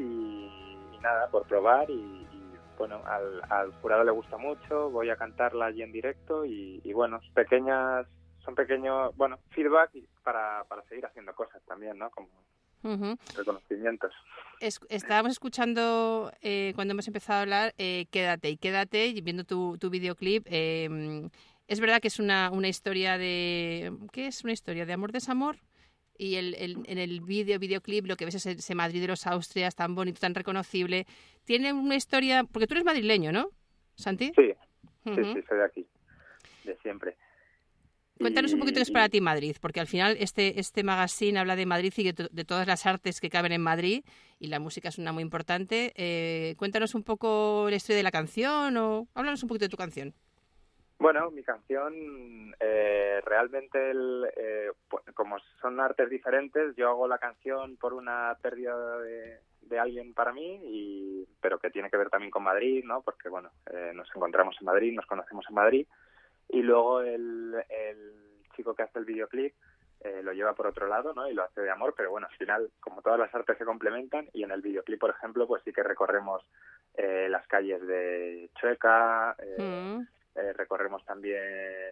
I: y nada, por probar y, y bueno, al, al jurado le gusta mucho, voy a cantarla allí en directo y, y bueno, pequeñas, son pequeños, bueno, feedback para, para seguir haciendo cosas también, ¿no? Como uh-huh. reconocimientos.
B: Es, estábamos escuchando eh, cuando hemos empezado a hablar eh, Quédate y Quédate y viendo tu, tu videoclip. Eh, es verdad que es una, una historia de... ¿Qué es? Una historia de amor-desamor. Y el, el, en el video, videoclip lo que ves es ese Madrid de los Austrias tan bonito, tan reconocible. Tiene una historia... Porque tú eres madrileño, ¿no, Santi?
I: Sí,
B: uh-huh.
I: sí, sí, soy de aquí, de siempre.
B: Cuéntanos un poquito qué es para ti Madrid, porque al final este este magazine habla de Madrid y de, to- de todas las artes que caben en Madrid, y la música es una muy importante. Eh, cuéntanos un poco la historia de la canción, o háblanos un poquito de tu canción.
I: Bueno, mi canción, eh, realmente, el, eh, pues, como son artes diferentes, yo hago la canción por una pérdida de, de alguien para mí, y pero que tiene que ver también con Madrid, ¿no? Porque, bueno, eh, nos encontramos en Madrid, nos conocemos en Madrid, y luego el, el chico que hace el videoclip eh, lo lleva por otro lado, ¿no? Y lo hace de amor, pero bueno, al final, como todas las artes se complementan, y en el videoclip, por ejemplo, pues sí que recorremos eh, las calles de Chueca, eh, mm. eh, recorremos también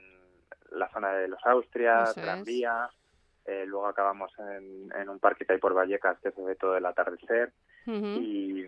I: la zona de los Austrias, Gran Vía, eh, luego acabamos en, en un parque que hay por Vallecas que se ve todo el atardecer, uh-huh. y...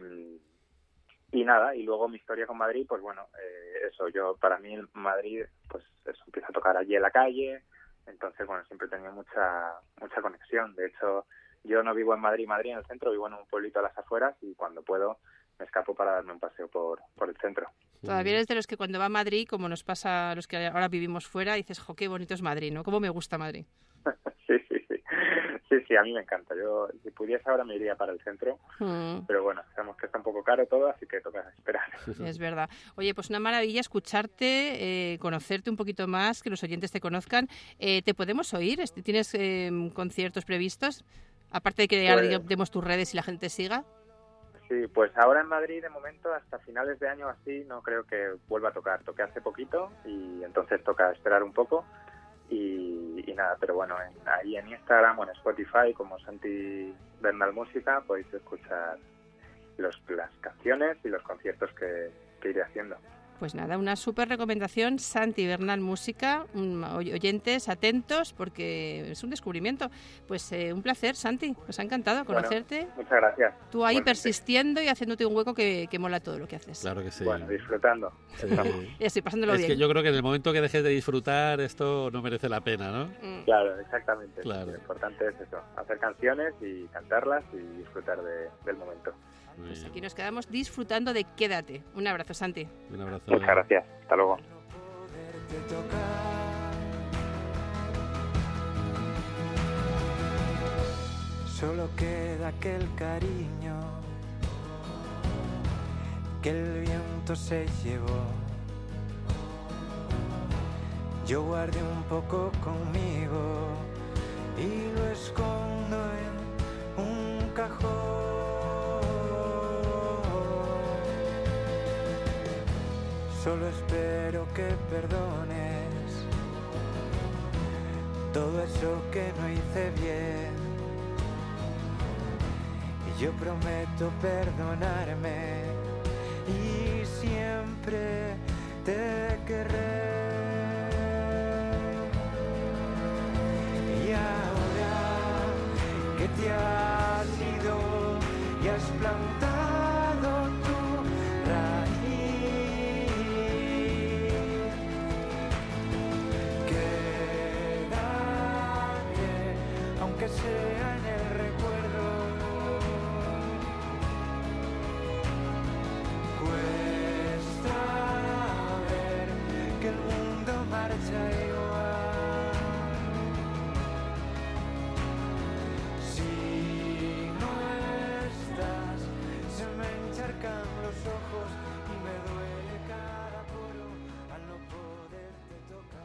I: Y nada, y luego mi historia con Madrid, pues bueno, eh, eso, yo, para mí Madrid, pues eso, empiezo a tocar allí en la calle, entonces, bueno, siempre he tenido mucha, mucha conexión. De hecho, yo no vivo en Madrid, Madrid, en el centro, vivo en un pueblito a las afueras, y cuando puedo me escapo para darme un paseo por, por el centro.
B: Todavía eres de los que cuando va a Madrid, como nos pasa a los que ahora vivimos fuera, dices, jo, qué bonito es Madrid, ¿no? Cómo me gusta Madrid.
I: Sí, sí, sí. Sí, sí, a mí me encanta. Yo, si pudiese ahora, me iría para el centro. Mm. Pero bueno, sabemos que está un poco caro todo, así que toca esperar.
B: Es verdad. Oye, pues una maravilla escucharte, eh, conocerte un poquito más, que los oyentes te conozcan. Eh, ¿Te podemos oír? ¿Tienes eh, conciertos previstos? Aparte de que pues, ahora demos tus redes y la gente siga.
I: Sí, pues ahora en Madrid, de momento, hasta finales de año así, no creo que vuelva a tocar. Toqué hace poquito y entonces toca esperar un poco. Y, y nada, pero bueno, en, ahí en Instagram o en Spotify, como Santi Bernal Música, podéis escuchar los, las canciones y los conciertos que, que iré haciendo.
B: Pues nada, una súper recomendación, Santi Bernal Música, um, oyentes, atentos, porque es un descubrimiento. Pues eh, un placer, Santi, nos ha encantado conocerte.
I: Bueno, muchas gracias.
B: Tú ahí
I: Igualmente.
B: Persistiendo y haciéndote un hueco que, que mola todo lo que haces.
C: Claro que sí.
I: Bueno, disfrutando.
C: Sí.
B: Y estoy pasándolo
C: es
B: bien.
C: que yo creo que en el momento que dejes de disfrutar, esto no merece la pena, ¿no?
B: Mm.
I: Claro, exactamente.
C: Claro.
I: Lo importante es eso, hacer canciones y cantarlas y disfrutar de, del momento.
C: Muy
B: Pues
C: bien.
B: aquí nos quedamos disfrutando de Quédate. Un abrazo, Santi.
C: Un abrazo.
I: Muchas gracias. Hasta luego.
H: Poderte tocar. Solo queda aquel cariño que el viento se llevó. Yo guardé un poco conmigo y lo escondo en un cajón. Solo espero que perdones todo eso que no hice bien. Y yo prometo perdonarme y siempre te querré. Y ahora que te has ido y has plantado tu raíz, aunque sea en el recuerdo, cuesta ver que el mundo marcha igual. Si no estás, se me encharcan los ojos y me duele cada poro al no poderte tocar.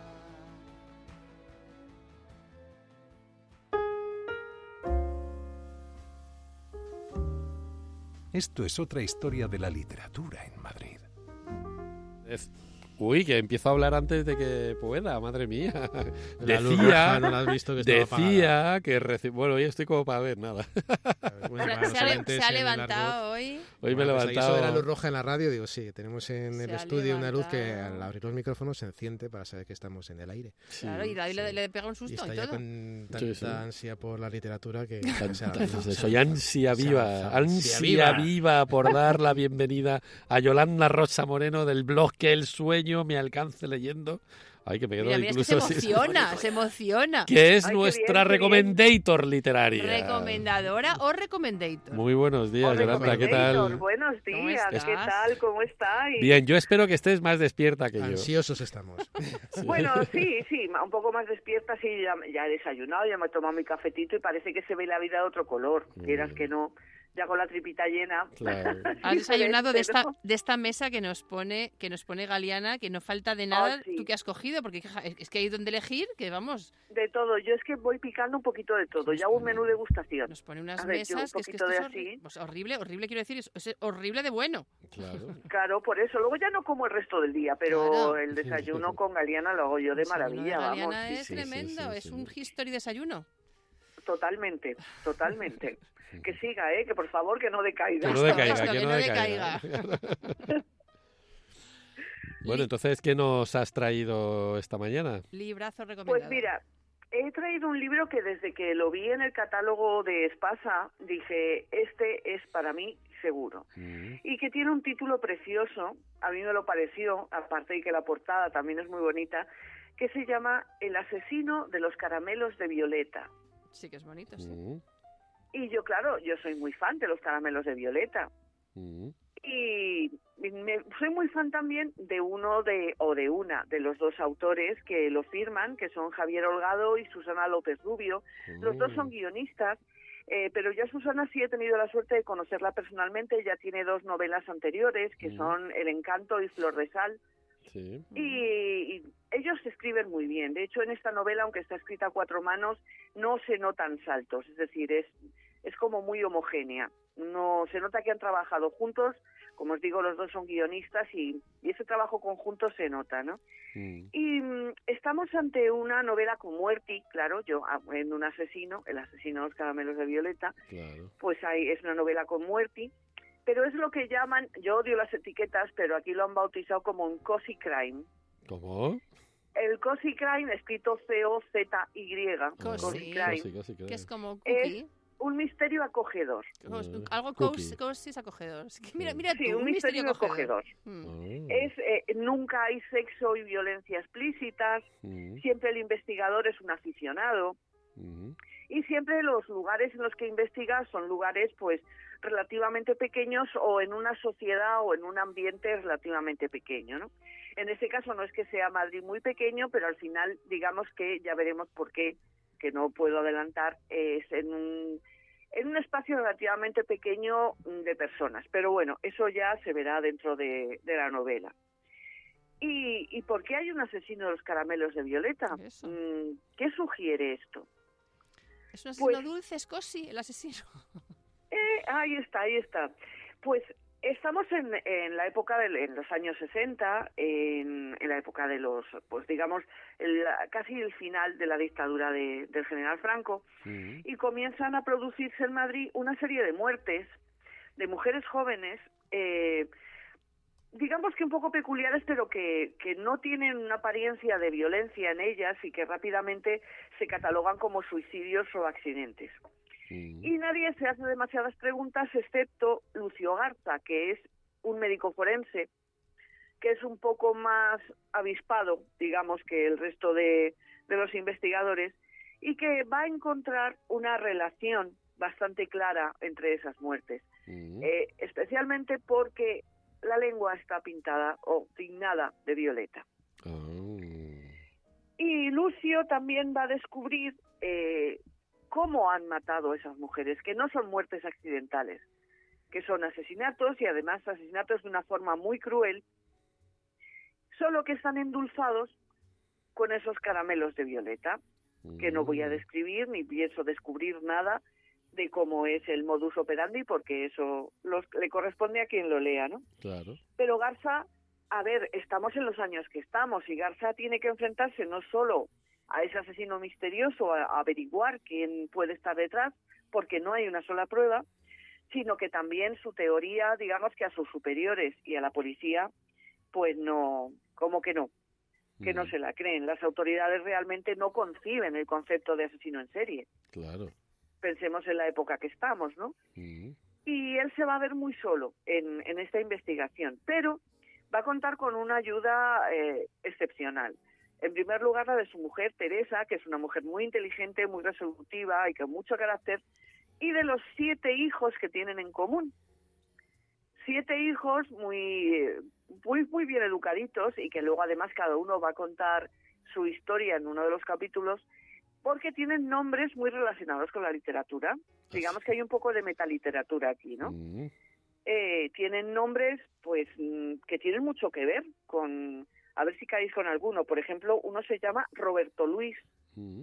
A: Esto es otra historia de la literatura en Madrid.
C: Es- Uy, que empiezo a hablar antes de que pueda, madre mía.
D: La luz
C: Decía,
D: roja, no la has visto que estaba apagada.
C: decía que reci- bueno, hoy estoy como para ver nada.
D: Bueno,
B: Se,
D: para los
B: se ha, le-
D: oyentes
B: se ha
D: en el
B: levantado hoy.
C: Hoy me he
D: Bueno, pues ahí
C: levantado.
D: Eso de la luz roja en la radio, digo, sí, tenemos en
B: Se
D: el
B: ha
D: estudio una luz que
B: levantado.
D: al abrir los micrófonos se enciende para saber que estamos en el aire.
C: Sí,
B: Claro, y David le,
D: sí.
B: le pega un
D: Y
B: susto
D: está
B: y,
D: ya
B: todo.
D: con tanta
C: Sí, sí.
D: ansia por la literatura que...
C: Tan-
D: que se ha
C: tan-
D: lanzado.
C: Soy ansia
D: Se ha
C: viva,
D: lanzado.
C: ansia
D: Ansia
C: viva.
D: viva.
C: por dar la bienvenida a Yolanda Rosa Moreno del blog Que el sueño me alcance leyendo. Ay, que me quedo
B: Mira, mira, es que se
C: incluso sin-
B: emociona, se emociona.
C: que es
E: Ay, qué
C: nuestra
E: bien, qué
C: recomendator literaria.
B: Recomendadora o recomendator.
C: Muy buenos días,
E: Hola,
C: Yolanda, ¿qué
E: Recomendator.
C: tal?
E: Buenos
B: ¿Cómo
E: días,
B: estás?
E: ¿qué tal? ¿Cómo estáis?
C: Bien, yo espero que estés más despierta que yo.
D: Ansiosos estamos.
C: Sí.
E: Bueno, sí, sí, un poco más despierta, sí, ya, ya he desayunado, ya me he tomado mi cafetito y parece que se ve la vida de otro color,
C: Muy
E: quieras
C: bien.
E: que no, ya con la tripita llena.
C: Claro.
B: Has desayunado de esta,
E: Diferente, ¿no?
B: de esta mesa que nos pone que nos pone Galeana, que no falta de nada.
E: Ah, sí.
B: ¿Tú qué has cogido? Porque es que hay donde elegir, que vamos,
E: De todo, yo es que voy picando un poquito de todo, ya hago un menú degustación.
B: nos pone unas
E: A ver, yo un
B: mesas que es que
E: poquito
B: esto
E: de
B: es horri-
E: así.
B: pues horrible, horrible quiero decir, es, es horrible de bueno.
C: Claro.
E: Claro, por eso, luego ya no como el resto del día, pero
B: Claro.
E: el desayuno con Galeana lo hago yo de
B: El desayuno
E: maravilla,
B: de
E: vamos,
B: Galeana
E: sí,
B: es
C: sí, sí,
B: tremendo,
C: sí,
B: es
C: sí.
B: un history desayuno.
E: totalmente, totalmente. Que siga, ¿eh? Que por favor que no decaiga.
C: Que no
B: Esto,
C: decaiga,
B: esto,
C: que
B: que
C: no
B: no
C: decaiga. Bueno, entonces, ¿qué nos has traído esta mañana?
B: Librazo recomendado.
E: Pues mira, he traído un libro que desde que lo vi en el catálogo de Espasa dije, este es para mí seguro.
C: Mm.
E: Y que tiene un título precioso, a mí me lo pareció, aparte de que la portada también es muy bonita, que se llama El asesino de los caramelos de Violeta.
B: Sí que es bonito, sí.
C: Mm.
E: Y yo, claro, yo soy muy fan de los caramelos de Violeta.
C: Mm.
E: Y me, soy muy fan también de uno de o de una de los dos autores que lo firman, que son Javier Holgado y Susana López Rubio. Los dos son guionistas, eh, pero ya Susana sí he tenido la suerte de conocerla personalmente. Ya tiene dos novelas anteriores, que
C: Mm.
E: son El encanto y Flor de Sal.
C: Sí.
E: Y, y ellos escriben muy bien. De hecho, en esta novela, aunque está escrita a cuatro manos, no se notan saltos. Es decir, es, es como muy homogénea. No se nota que han trabajado juntos. Como os digo, los dos son guionistas y, y ese trabajo conjunto se nota, ¿no?
C: Mm.
E: Y mm, estamos ante una novela con muerte, claro, yo ah, en un asesino, el asesino de los caramelos de Violeta,
C: Claro.
E: pues hay, es una novela con muerte,
J: pero es lo que llaman, yo odio las etiquetas, pero aquí lo han bautizado como un cozy crime.
C: ¿Cómo?
J: El cozy crime, escrito C O Z Y,
B: Cozy.
J: cozy crime,
C: Cozy, cozy crime.
B: Que es como
J: es
B: cookie.
J: un misterio acogedor.
B: Cos-
C: Eh,
B: Algo
C: cookie.
B: cozy, cozy es acogedor. Es que mira, mira
J: Sí,
B: tú,
J: un misterio acogedor.
B: Mm.
C: Ah.
J: Es eh, nunca hay sexo y violencia explícitas,
C: Mm,
J: siempre el investigador es un aficionado
C: mm,
J: y siempre los lugares en los que investiga son lugares pues relativamente pequeños o en una sociedad o en un ambiente relativamente pequeño, ¿no? En este caso no es que sea Madrid muy pequeño, pero al final digamos que ya veremos por qué, que no puedo adelantar, es en un en un espacio relativamente pequeño de personas. Pero bueno, eso ya se verá dentro de, de la novela. ¿Y, ¿Y por qué hay un asesino de los caramelos de Violeta?
B: Eso.
J: Mm, ¿Qué sugiere esto?
B: Es un asesino
J: Pues-
B: dulce, es cozy, el asesino.
J: Eh, ahí está, ahí está. Pues estamos en, en la época de en los años sesenta, en, en la época de los, pues digamos, el- casi el final de la dictadura de- del general Franco,
C: mm.
J: y comienzan a producirse en Madrid una serie de muertes de mujeres jóvenes, eh, digamos que un poco peculiares, pero que, que no tienen una apariencia de violencia en ellas y que rápidamente se catalogan como suicidios o accidentes.
C: Mm.
J: Y nadie se hace demasiadas preguntas excepto Lucio Garza, que es un médico forense, que es un poco más avispado, digamos, que el resto de, de los investigadores, y que va a encontrar una relación bastante clara entre esas muertes,
C: Mm.
J: eh, especialmente porque la lengua está pintada o tignada de violeta.
C: Ah.
J: Y Lucio también va a descubrir eh, cómo han matado a esas mujeres, que no son muertes accidentales, que son asesinatos y además asesinatos de una forma muy cruel, solo que están endulzados con esos caramelos de violeta, que no voy a
C: Mm.
J: describir ni pienso descubrir nada de cómo es el modus operandi, porque eso los, le corresponde a quien lo lea, ¿no?
C: Claro.
J: Pero Garza, a ver, estamos en los años que estamos y Garza tiene que enfrentarse no solo a ese asesino misterioso, a, a averiguar quién puede estar detrás, porque no hay una sola prueba, sino que también su teoría, digamos que a sus superiores y a la policía, pues no, como que no, que no
C: Mm.
J: se la creen. Las autoridades realmente no conciben el concepto de asesino en serie.
C: Claro.
J: Pensemos en la época que estamos, ¿no?
C: Mm.
J: Y él se va a ver muy solo en, en esta investigación, pero va a contar con una ayuda eh, excepcional. En primer lugar, la de su mujer, Teresa, que es una mujer muy inteligente, muy resolutiva y con mucho carácter, y de los siete hijos que tienen en común. Siete hijos muy, eh, muy, muy bien educaditos y que luego además cada uno va a contar su historia en uno de los capítulos, porque tienen nombres muy relacionados con la literatura. Digamos que hay un poco de metaliteratura aquí, ¿no?
C: Mm.
J: Eh, tienen nombres, pues, mm, que tienen mucho que ver con... A ver si caéis con alguno. Por ejemplo, uno se llama Roberto Luis.
C: Mm.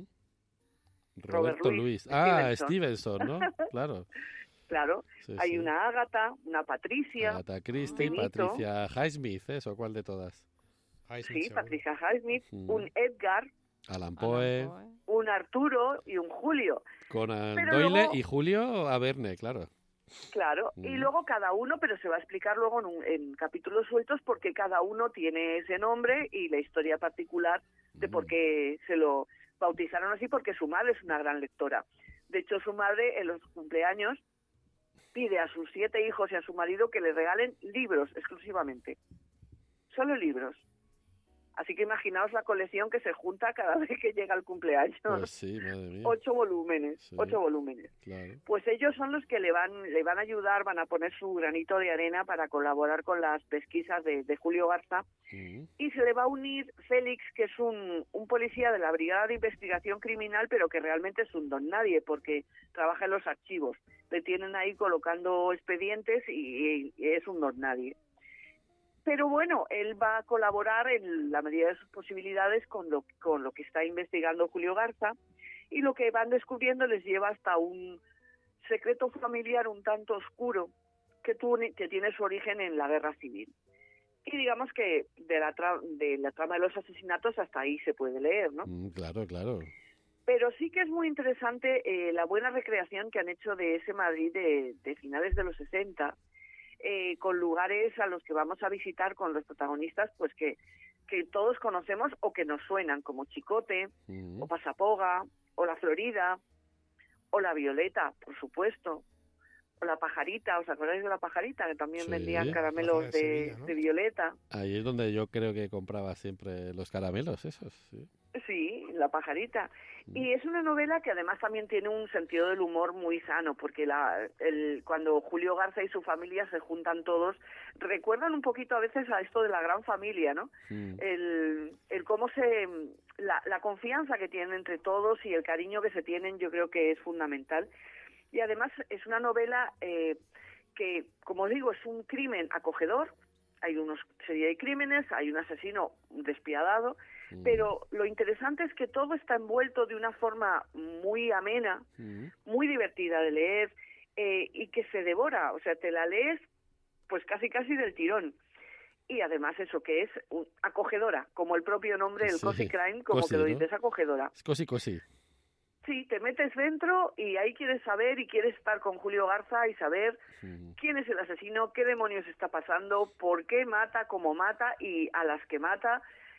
J: Robert
C: Roberto
J: Louis
C: Luis. Ah,
J: Stevenson.
C: Stevenson, ¿no? Claro.
J: Claro.
C: Sí,
J: Hay
C: sí.
J: una Ágata, una Patricia.
C: Agatha Christie,
J: Benito.
C: Patricia Highsmith, ¿eso? ¿Cuál de todas?
J: Sí, Patricia Highsmith.
C: Ujú.
J: Un Edgar,
C: Alan Poe,
J: un Arturo y un Julio.
C: Conan
J: Pero
C: Doyle
J: luego-
C: y Julio Averne, claro.
J: Claro, y
C: Mm.
J: luego cada uno, pero se va a explicar luego en, un- en capítulos sueltos porque cada uno tiene ese nombre y la historia particular de por qué se lo bautizaron así, porque su madre es una gran lectora. De hecho, su madre en los cumpleaños pide a sus siete hijos y a su marido que le regalen libros exclusivamente. Solo libros. Así que imaginaos la colección que se junta cada vez que llega el cumpleaños.
C: Pues sí, madre mía.
J: Ocho volúmenes,
C: Sí.
J: ocho volúmenes.
C: Claro.
J: Pues ellos son los que le van le van a ayudar, van a poner su granito de arena para colaborar con las pesquisas de, de Julio Garza.
C: Mm.
J: Y se le va a unir Félix, que es un, un policía de la Brigada de Investigación Criminal, pero que realmente es un don nadie, porque trabaja en los archivos. Le tienen ahí colocando expedientes y, y es un don nadie. Pero bueno, él va a colaborar en la medida de sus posibilidades con lo, con lo que está investigando Julio Garza, y lo que van descubriendo les lleva hasta un secreto familiar un tanto oscuro que, tu- que tiene su origen en la Guerra Civil. Y digamos que de la, tra- de la trama de los asesinatos hasta ahí se puede leer, ¿no?
C: Mm, claro, claro.
J: Pero sí que es muy interesante eh, la buena recreación que han hecho de ese Madrid de, de finales de los sesenta, eh, con lugares a los que vamos a visitar con los protagonistas, pues que, que todos conocemos o que nos suenan, como Chicote, mm. o Pasapoga, o La Florida, o La Violeta, por supuesto, o La Pajarita. ¿Os acordáis de La Pajarita? Que también sí, vendían caramelos de, de, Sevilla, ¿no? de violeta.
C: Ahí es donde yo creo que compraba siempre los caramelos esos, sí.
J: Sí, La Pajarita. Y es una novela que además también tiene un sentido del humor muy sano, porque la, el, cuando Julio Garza y su familia se juntan todos, recuerdan un poquito a veces a esto de la gran familia, ¿no? Mm. El, el cómo se... La, la confianza que tienen entre todos y el cariño que se tienen, yo creo que es fundamental. Y además es una novela eh, que, como os digo, es un crimen acogedor. Hay una serie de crímenes, hay un asesino despiadado, mm. pero lo interesante es que todo está envuelto de una forma muy amena, mm. muy divertida de leer, eh, y que se devora, o sea, te la lees pues casi casi del tirón. Y además eso, que es un, acogedora, como el propio nombre, el sí. Cozy Crime, como cozy, que lo dices, ¿no? Acogedora.
C: Es cozy, cozy.
J: Sí, te metes dentro y ahí quieres saber y quieres estar con Julio Garza y saber sí. quién es el asesino, qué demonios está pasando, por qué mata, cómo mata y a las que mata.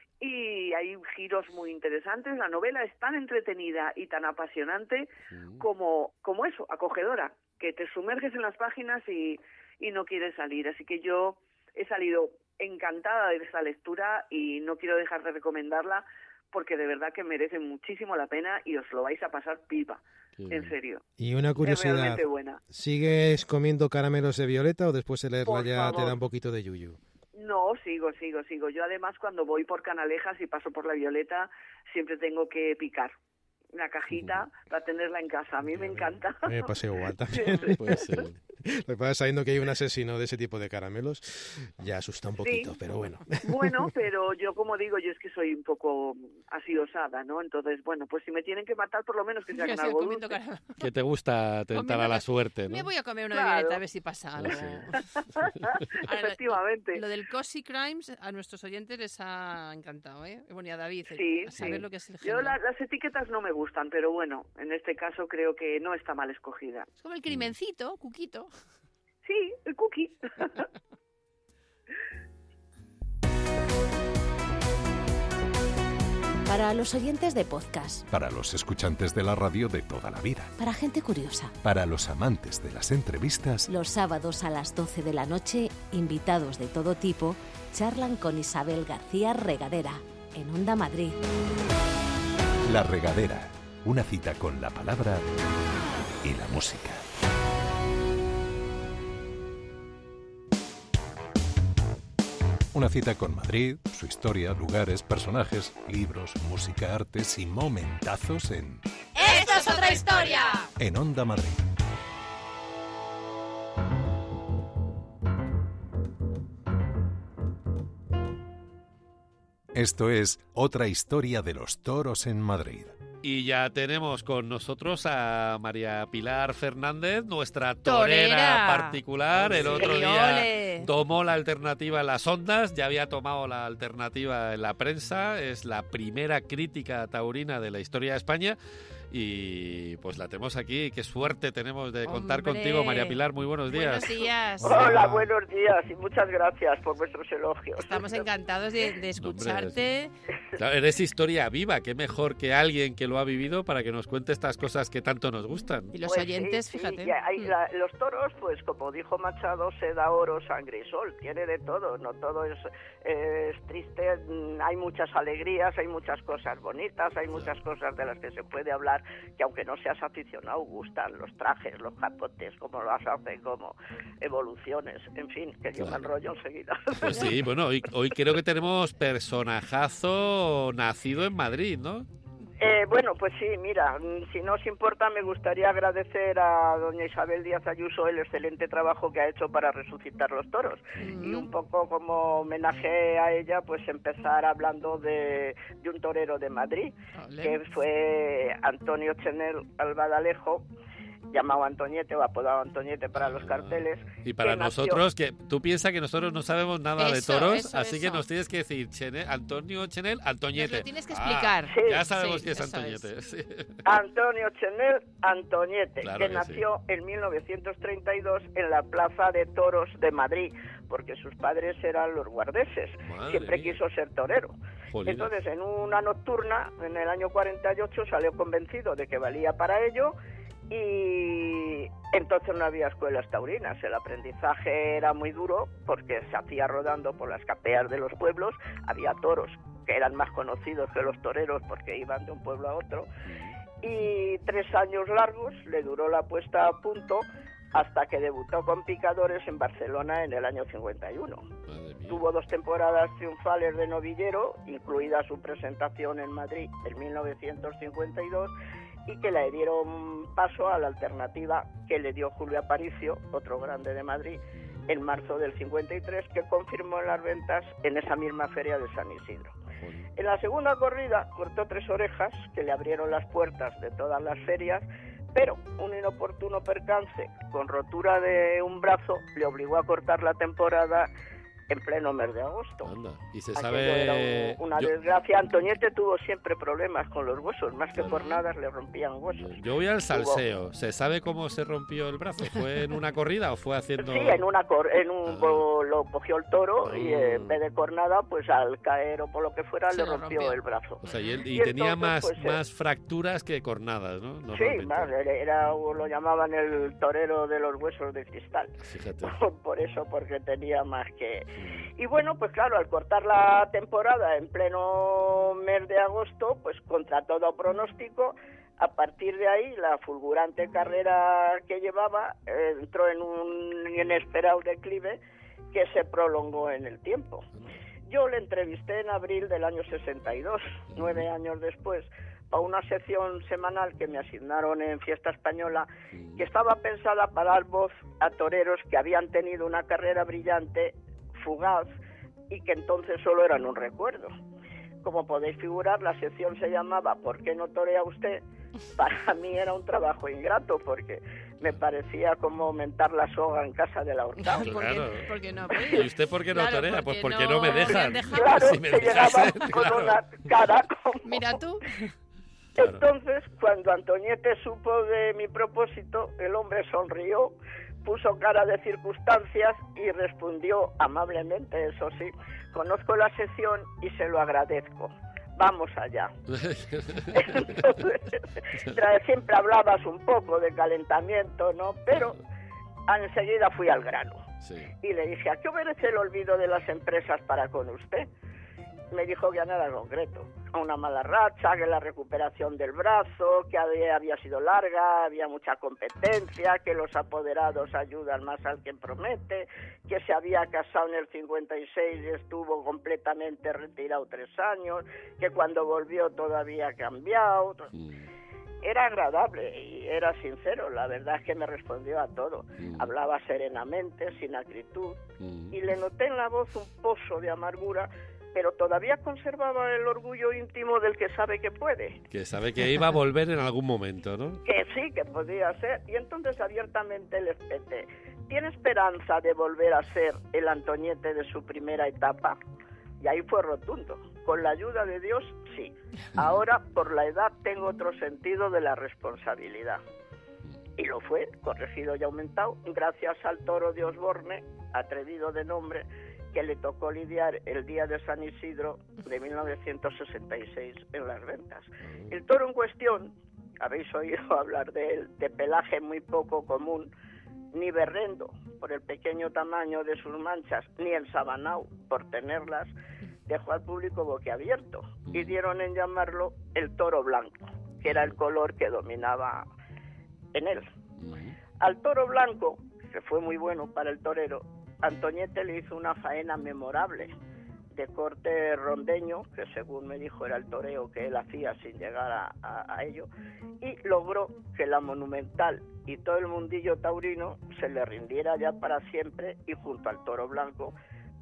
J: Y hay giros muy interesantes. La novela es tan entretenida y tan apasionante sí. como, como eso, acogedora, que te sumerges en las páginas y, y no quieres salir. Así que yo he salido encantada de esta lectura y no quiero dejar de recomendarla, porque de verdad que merece muchísimo la pena y os lo vais a pasar pipa, en serio.
D: Y una curiosidad,
J: es realmente buena.
D: ¿Sigues comiendo caramelos de violeta o después de leerla
J: por
D: ya
J: favor.
D: te da un poquito de yuyu?
J: No, sigo, sigo, sigo. Yo además cuando voy por Canalejas y paso por la Violeta, siempre tengo que picar una cajita uh-huh. para tenerla en casa. A mí me encanta.
D: Me pasa igual también. Puede ser. Lo que pasa, sabiendo que hay un asesino de ese tipo de caramelos, ya asusta un poquito, sí. pero bueno.
J: Bueno, pero yo como digo, yo es que soy un poco así osada, ¿no? Entonces, bueno, pues si me tienen que matar, por lo menos que sea con algo dulce. Cara...
C: Que te gusta tentar a la suerte, ¿no?
B: Me voy a comer una claro. violeta a ver si pasa algo. Sí.
J: Efectivamente.
B: Lo del Cozy Crimes a nuestros oyentes les ha encantado, ¿eh? Bueno, y a David,
J: sí,
B: a saber
J: sí.
B: lo que es el género.
J: Yo la, las etiquetas no me gustan, pero bueno, en este caso creo que no está mal escogida.
B: Es como el crimencito, Cuquito.
J: Sí, el cookie.
G: Para los oyentes de podcast.
A: Para los escuchantes de la radio de toda la vida.
G: Para gente curiosa.
A: Para los amantes de las entrevistas.
G: Los sábados a las doce de la noche, invitados de todo tipo charlan con Isabel García Regadera en Onda Madrid.
A: La Regadera, una cita con la palabra y la música. Una cita con Madrid, su historia, lugares, personajes, libros, música, artes y momentazos en...
K: ¡Esto es otra historia!
A: En Onda Madrid. Esto es Otra historia de los toros en Madrid.
C: Y ya tenemos con nosotros a María Pilar Fernández, nuestra torera, torera. particular. El otro día tomó la alternativa en las ondas, ya había tomado la alternativa en la prensa. Es la primera crítica taurina de la historia de España. Y pues la tenemos aquí. Qué suerte tenemos de contar
B: Hombre.
C: contigo, María Pilar. Muy buenos días.
B: Buenos días.
J: Hola, buenos días y muchas gracias por vuestros elogios.
B: Estamos encantados de, de escucharte.
C: Claro, eres historia viva. Qué mejor que alguien que lo ha vivido para que nos cuente estas cosas que tanto nos gustan.
B: Y los
J: pues
B: oyentes,
J: sí,
B: fíjate.
J: Sí, hay, la, los toros, pues como dijo Machado, se da oro, sangre y sol. Tiene de todo. No todo es, es triste. Hay muchas alegrías, hay muchas cosas bonitas, hay muchas cosas de las que se puede hablar, que aunque no seas aficionado, gustan los trajes, los capotes, cómo las hacen, como evoluciones, en fin, que yo me enrollo enseguida.
C: Pues sí, bueno, hoy, hoy creo que tenemos personajazo nacido en Madrid, ¿no?
J: Eh, bueno, pues sí, mira, si no os importa, me gustaría agradecer a doña Isabel Díaz Ayuso el excelente trabajo que ha hecho para resucitar los toros. Mm. Y un poco como homenaje a ella, pues empezar hablando de, de un torero de Madrid, Olé. que fue Antonio Chenel Albadalejo,
L: llamado Antoñete o apodado Antoñete para los carteles.
C: Y para
L: que nació-
C: nosotros, que tú piensas que nosotros no sabemos nada
B: Eso,
C: de toros,
B: eso,
C: así que
B: eso.
C: nos tienes que decir Chenel, Antonio Chenel, Antoñete.
B: Nos lo tienes que
C: Ah,
B: explicar.
L: Sí.
C: ya sabemos
B: Sí,
C: que es
B: eso
C: Antoñete.
B: es.
C: sí.
L: Antonio Chenel Antoñete,
C: Claro
L: que
C: que
L: nació en mil novecientos treinta y dos en la Plaza de Toros de Madrid, porque sus padres eran los guardeses.
C: Madre
L: Siempre
C: mía.
L: quiso ser torero.
C: Jolines.
L: Entonces, en una nocturna, en el año cuarenta y ocho, salió convencido de que valía para ello y entonces no había escuelas taurinas. El aprendizaje era muy duro porque se hacía rodando por las capeas de los pueblos. Había toros que eran más conocidos que los toreros porque iban de un pueblo a otro. Y tres años largos le duró la puesta a punto hasta que debutó con picadores en Barcelona en el año cincuenta y uno.
C: Madre mía.
L: Tuvo dos temporadas triunfales de novillero, incluida su presentación en Madrid en mil novecientos cincuenta y dos, y que le dieron paso a la alternativa que le dio Julio Aparicio, otro grande de Madrid, en marzo del cincuenta y tres, que confirmó en las ventas en esa misma feria de San Isidro.
C: Jolín.
L: En la segunda corrida cortó tres orejas que le abrieron las puertas de todas las ferias, pero un inoportuno percance con rotura de un brazo le obligó a cortar la temporada en pleno mes de agosto.
C: Anda. Y se
L: Aquello
C: sabe...
L: era un- una
C: yo,
L: desgracia. Antoñete tuvo siempre problemas con los huesos, más que
C: Claro.
L: cornadas le rompían huesos.
C: yo voy al salseo. ¿Se sabe cómo se rompió el brazo? ¿Fue en una corrida o fue haciendo...?
L: Sí, en una cor- en un
C: Ah.
L: bo- lo cogió el toro y
C: Ah.
L: en vez de cornada, pues al caer o por lo que fuera
B: Se
L: le
B: lo
L: rompió,
B: rompió.
L: el brazo.
C: O sea, y, él- y
L: Y
C: tenía
L: entonces,
C: más,
L: pues, eh,
C: más fracturas que cornadas, ¿no?
L: Sí,
C: Normalmente.
L: más, era, era- lo llamaban el torero de los huesos de cristal.
C: Fíjate.
L: Por eso, porque tenía más que... Y bueno, pues claro, al cortar la temporada en pleno mes de agosto, pues contra todo pronóstico, a partir de ahí la fulgurante carrera que llevaba eh, entró en un inesperado declive que se prolongó en el tiempo. Yo le entrevisté en abril del año sesenta y dos, nueve años después, a una sección semanal que me asignaron en Fiesta Española, que estaba pensada para dar voz a toreros que habían tenido una carrera brillante, fugaz, y que entonces solo eran un recuerdo. Como podéis figurar, la sección se llamaba ¿Por qué no torea usted? Para mí era un trabajo ingrato, porque me parecía como aumentar la soga en casa de la hortao.
B: ¿Por qué-
C: Claro.
B: por qué no?
C: ¿Y usted por qué no
B: Claro,
C: torea? Pues porque
B: no
C: no me
B: me
C: dejan.
B: han dejado.
L: Claro,
C: Si me
L: que
C: dejasen,
L: llegaban con
C: claro.
L: una cara como...
B: Mira tú.
C: Claro.
L: Entonces, cuando Antoñete supo de mi propósito, el hombre sonrió, puso cara de circunstancias y respondió amablemente, eso sí, conozco la sección y se lo agradezco. Vamos allá. Entonces, tra- siempre hablabas un poco de calentamiento, ¿no? Pero enseguida fui al grano.
C: Sí.
L: Y le dije, ¿a qué obedece el olvido de las empresas para con usted? Me dijo que a nada concreto, a una mala racha, que la recuperación del brazo, que había, había sido larga, había mucha competencia, que los apoderados ayudan más al que promete, que se había casado en el cincuenta y seis y estuvo completamente retirado tres años, que cuando volvió todavía ha cambiado.
C: Mm.
L: Era agradable y era sincero, la verdad es que me respondió a todo.
C: Mm.
L: Hablaba serenamente, sin acritud,
C: Mm.
L: y le noté en la voz un pozo de amargura, pero todavía conservaba el orgullo íntimo del que sabe que puede,
C: Que sabe que iba a volver en algún momento, ¿no?
L: que sí, que podía ser, y entonces abiertamente le espeté. ¿Tiene esperanza de volver a ser el Antoñete de su primera etapa? Y ahí fue rotundo. Con la ayuda de Dios, sí. Ahora, por la edad, tengo otro sentido de la responsabilidad. Y lo fue, corregido y aumentado, gracias al toro de Osborne, atrevido de nombre, que le tocó lidiar el día de San Isidro de mil novecientos sesenta y seis en las ventas. El toro en cuestión, habéis oído hablar de él, de pelaje muy poco común, ni berrendo por el pequeño tamaño de sus manchas, ni ensabanao por tenerlas, dejó al público boquiabierto y dieron en llamarlo el toro blanco, que era el color que dominaba en él. Al toro blanco, que fue muy bueno para el torero, Antoñete le hizo una faena memorable de corte rondeño, que según me dijo era el toreo que él hacía sin llegar a, a, a ello, y logró que la Monumental y todo el mundillo taurino se le rindiera ya para siempre, y junto al toro blanco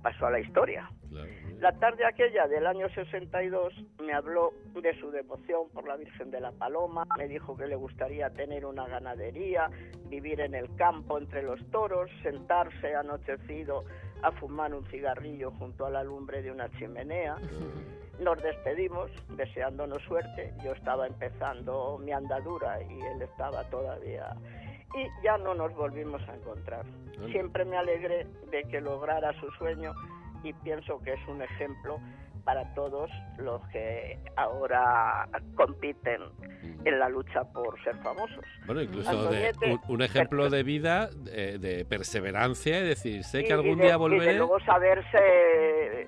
L: pasó a la historia.
C: Claro, sí.
L: La tarde aquella del año sesenta y dos me habló de su devoción por la Virgen de la Paloma, me dijo que le gustaría tener una ganadería, vivir en el campo entre los toros, sentarse anochecido a fumar un cigarrillo junto a la lumbre de una chimenea. Nos despedimos deseándonos suerte, yo estaba empezando mi andadura y él estaba todavía... Y ya no nos volvimos a encontrar. Siempre me alegré de que lograra su sueño y pienso que es un ejemplo para todos los que ahora compiten en la lucha por ser famosos.
C: Bueno, incluso de,
L: Antoniete,
C: un, un ejemplo de vida, de, de perseverancia, es decir, sé
L: y-
C: que algún
L: y de-
C: día volveré.
L: Y de luego saberse,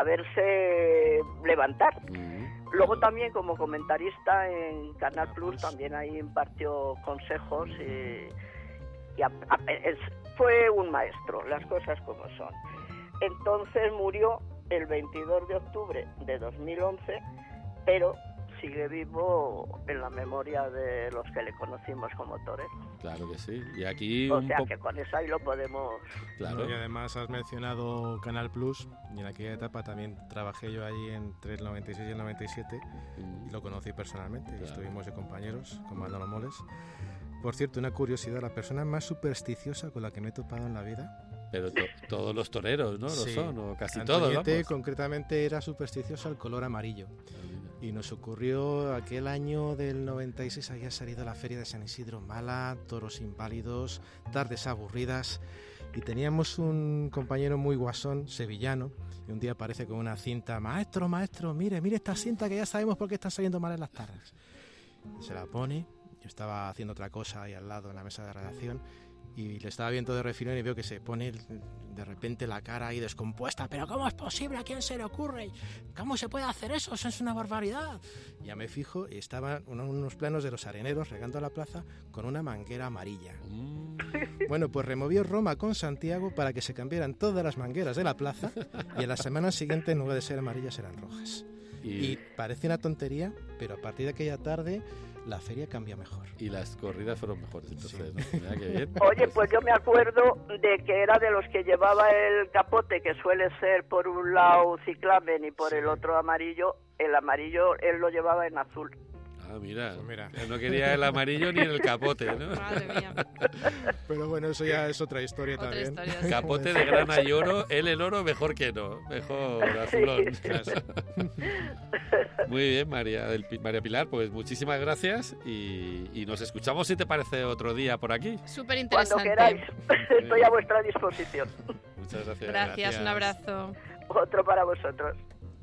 L: saberse levantar. Luego también como comentarista en Canal Plus también ahí impartió consejos y, y a- a- es- fue un maestro, las cosas como son. Entonces murió el veintidós de octubre de dos mil once, pero sigue vivo en la memoria de los que le conocimos como torero.
C: Claro que sí. Y aquí
L: O
C: un
L: sea
C: poco...
L: que con eso ahí lo podemos...
C: Claro.
D: Y además has mencionado Canal Plus, y en aquella etapa también trabajé yo ahí entre el noventa y seis y el noventa y siete, y lo conocí personalmente, y
C: Claro.
D: estuvimos de compañeros con Manolo Moles. Por cierto, una curiosidad, la persona más supersticiosa con la que me he topado en la vida...
C: Pero to- todos los toreros, ¿no? Lo
D: Sí.
C: son, o casi todos,
D: Antoniete
C: vamos.
D: concretamente era supersticioso al color amarillo. Y nos ocurrió aquel año del noventa y seis, había salido la feria de San Isidro mala, toros inválidos, tardes aburridas, y teníamos un compañero muy guasón, sevillano, y un día aparece con una cinta: maestro, maestro, mire, mire esta cinta que ya sabemos por qué está saliendo mal en las tardes. Se la pone, yo estaba haciendo otra cosa ahí al lado en la mesa de redacción, y le estaba viendo de refilón y veo que se pone de repente la cara ahí descompuesta. ¿Pero cómo es posible? ¿A quién se le ocurre? ¿Cómo se puede hacer eso? Eso es una barbaridad. Ya me fijo y estaban uno- unos planos de los areneros regando la plaza con una manguera amarilla. Bueno, pues removió Roma con Santiago para que se cambiaran todas las mangueras de la plaza y en la semana siguiente en lugar de ser amarillas eran rojas.
C: Y-
D: Y parece una tontería, pero a partir de aquella tarde la feria cambia mejor.
C: Y las corridas fueron mejores, entonces, ¿no? Mira qué bien.
L: Oye, pues yo me acuerdo de que era de los que llevaba el capote, que suele ser por un lado ciclamen y por el otro amarillo. El amarillo él lo llevaba en azul.
C: Ah, mira.
D: Pues mira.
C: No quería el amarillo ni el capote, ¿no?
B: Madre mía.
D: Pero bueno, eso ya es otra historia
B: Otra
D: también.
B: historia, sí.
C: Capote de grana y oro, él el oro mejor que no, mejor azulón. Muy bien, María, del, Pi- María Pilar, pues muchísimas gracias y, y nos escuchamos si te parece otro día por aquí.
B: Súper
L: Cuando
B: interesante.
L: queráis, estoy a vuestra disposición.
C: Muchas gracias.
B: Gracias, un abrazo.
L: Otro para vosotros.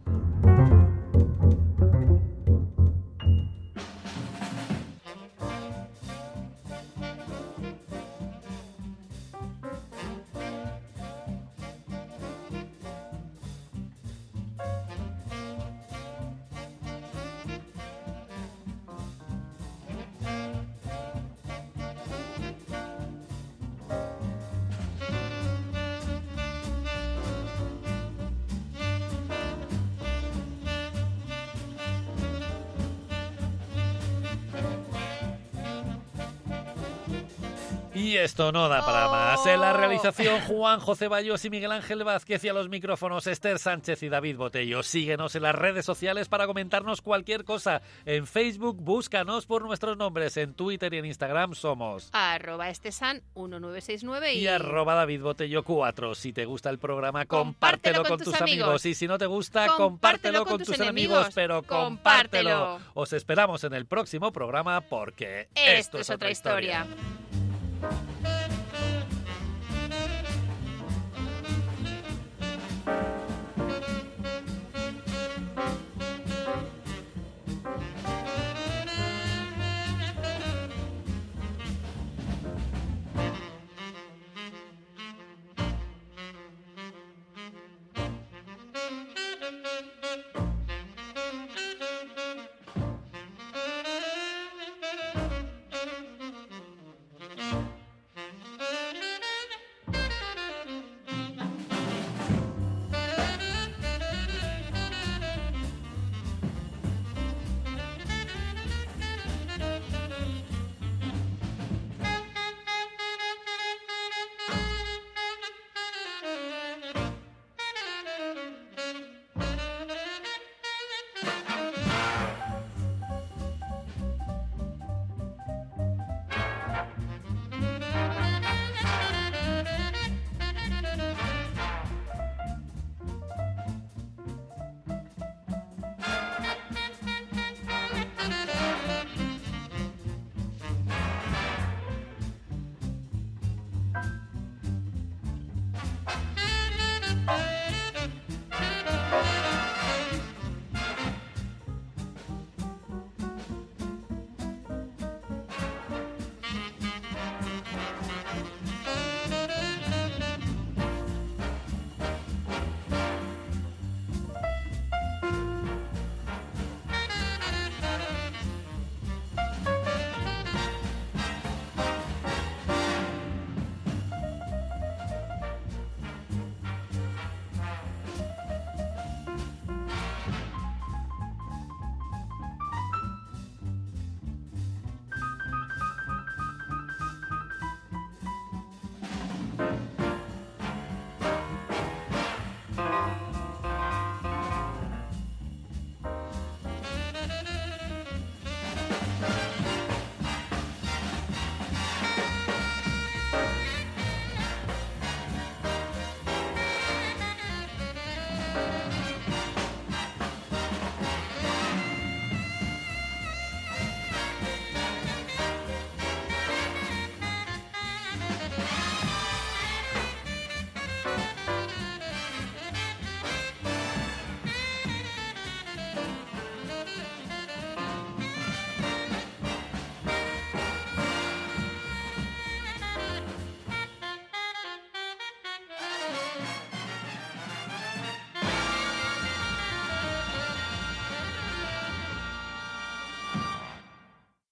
C: Y esto no da para más. En la realización, Juan José Bayos y Miguel Ángel Vázquez, y a los micrófonos, Esther Sánchez y David Botello. Síguenos en las redes sociales para comentarnos cualquier cosa. En Facebook, búscanos por nuestros nombres. En Twitter y en Instagram somos...
B: Arroba estesan uno nueve seis nueve y...
C: Y arroba David Botello cuatro. Si te gusta el programa,
B: Compártelo
C: compártelo
B: con
C: con
B: tus
C: tus amigos.
B: amigos.
C: Y si no te gusta,
B: Compártelo
C: compártelo
B: con
C: con
B: tus
C: tus
B: enemigos.
C: enemigos. Pero
B: Compártelo.
C: compártelo. Os esperamos en el próximo programa porque
B: Esto es otra historia.
F: historia.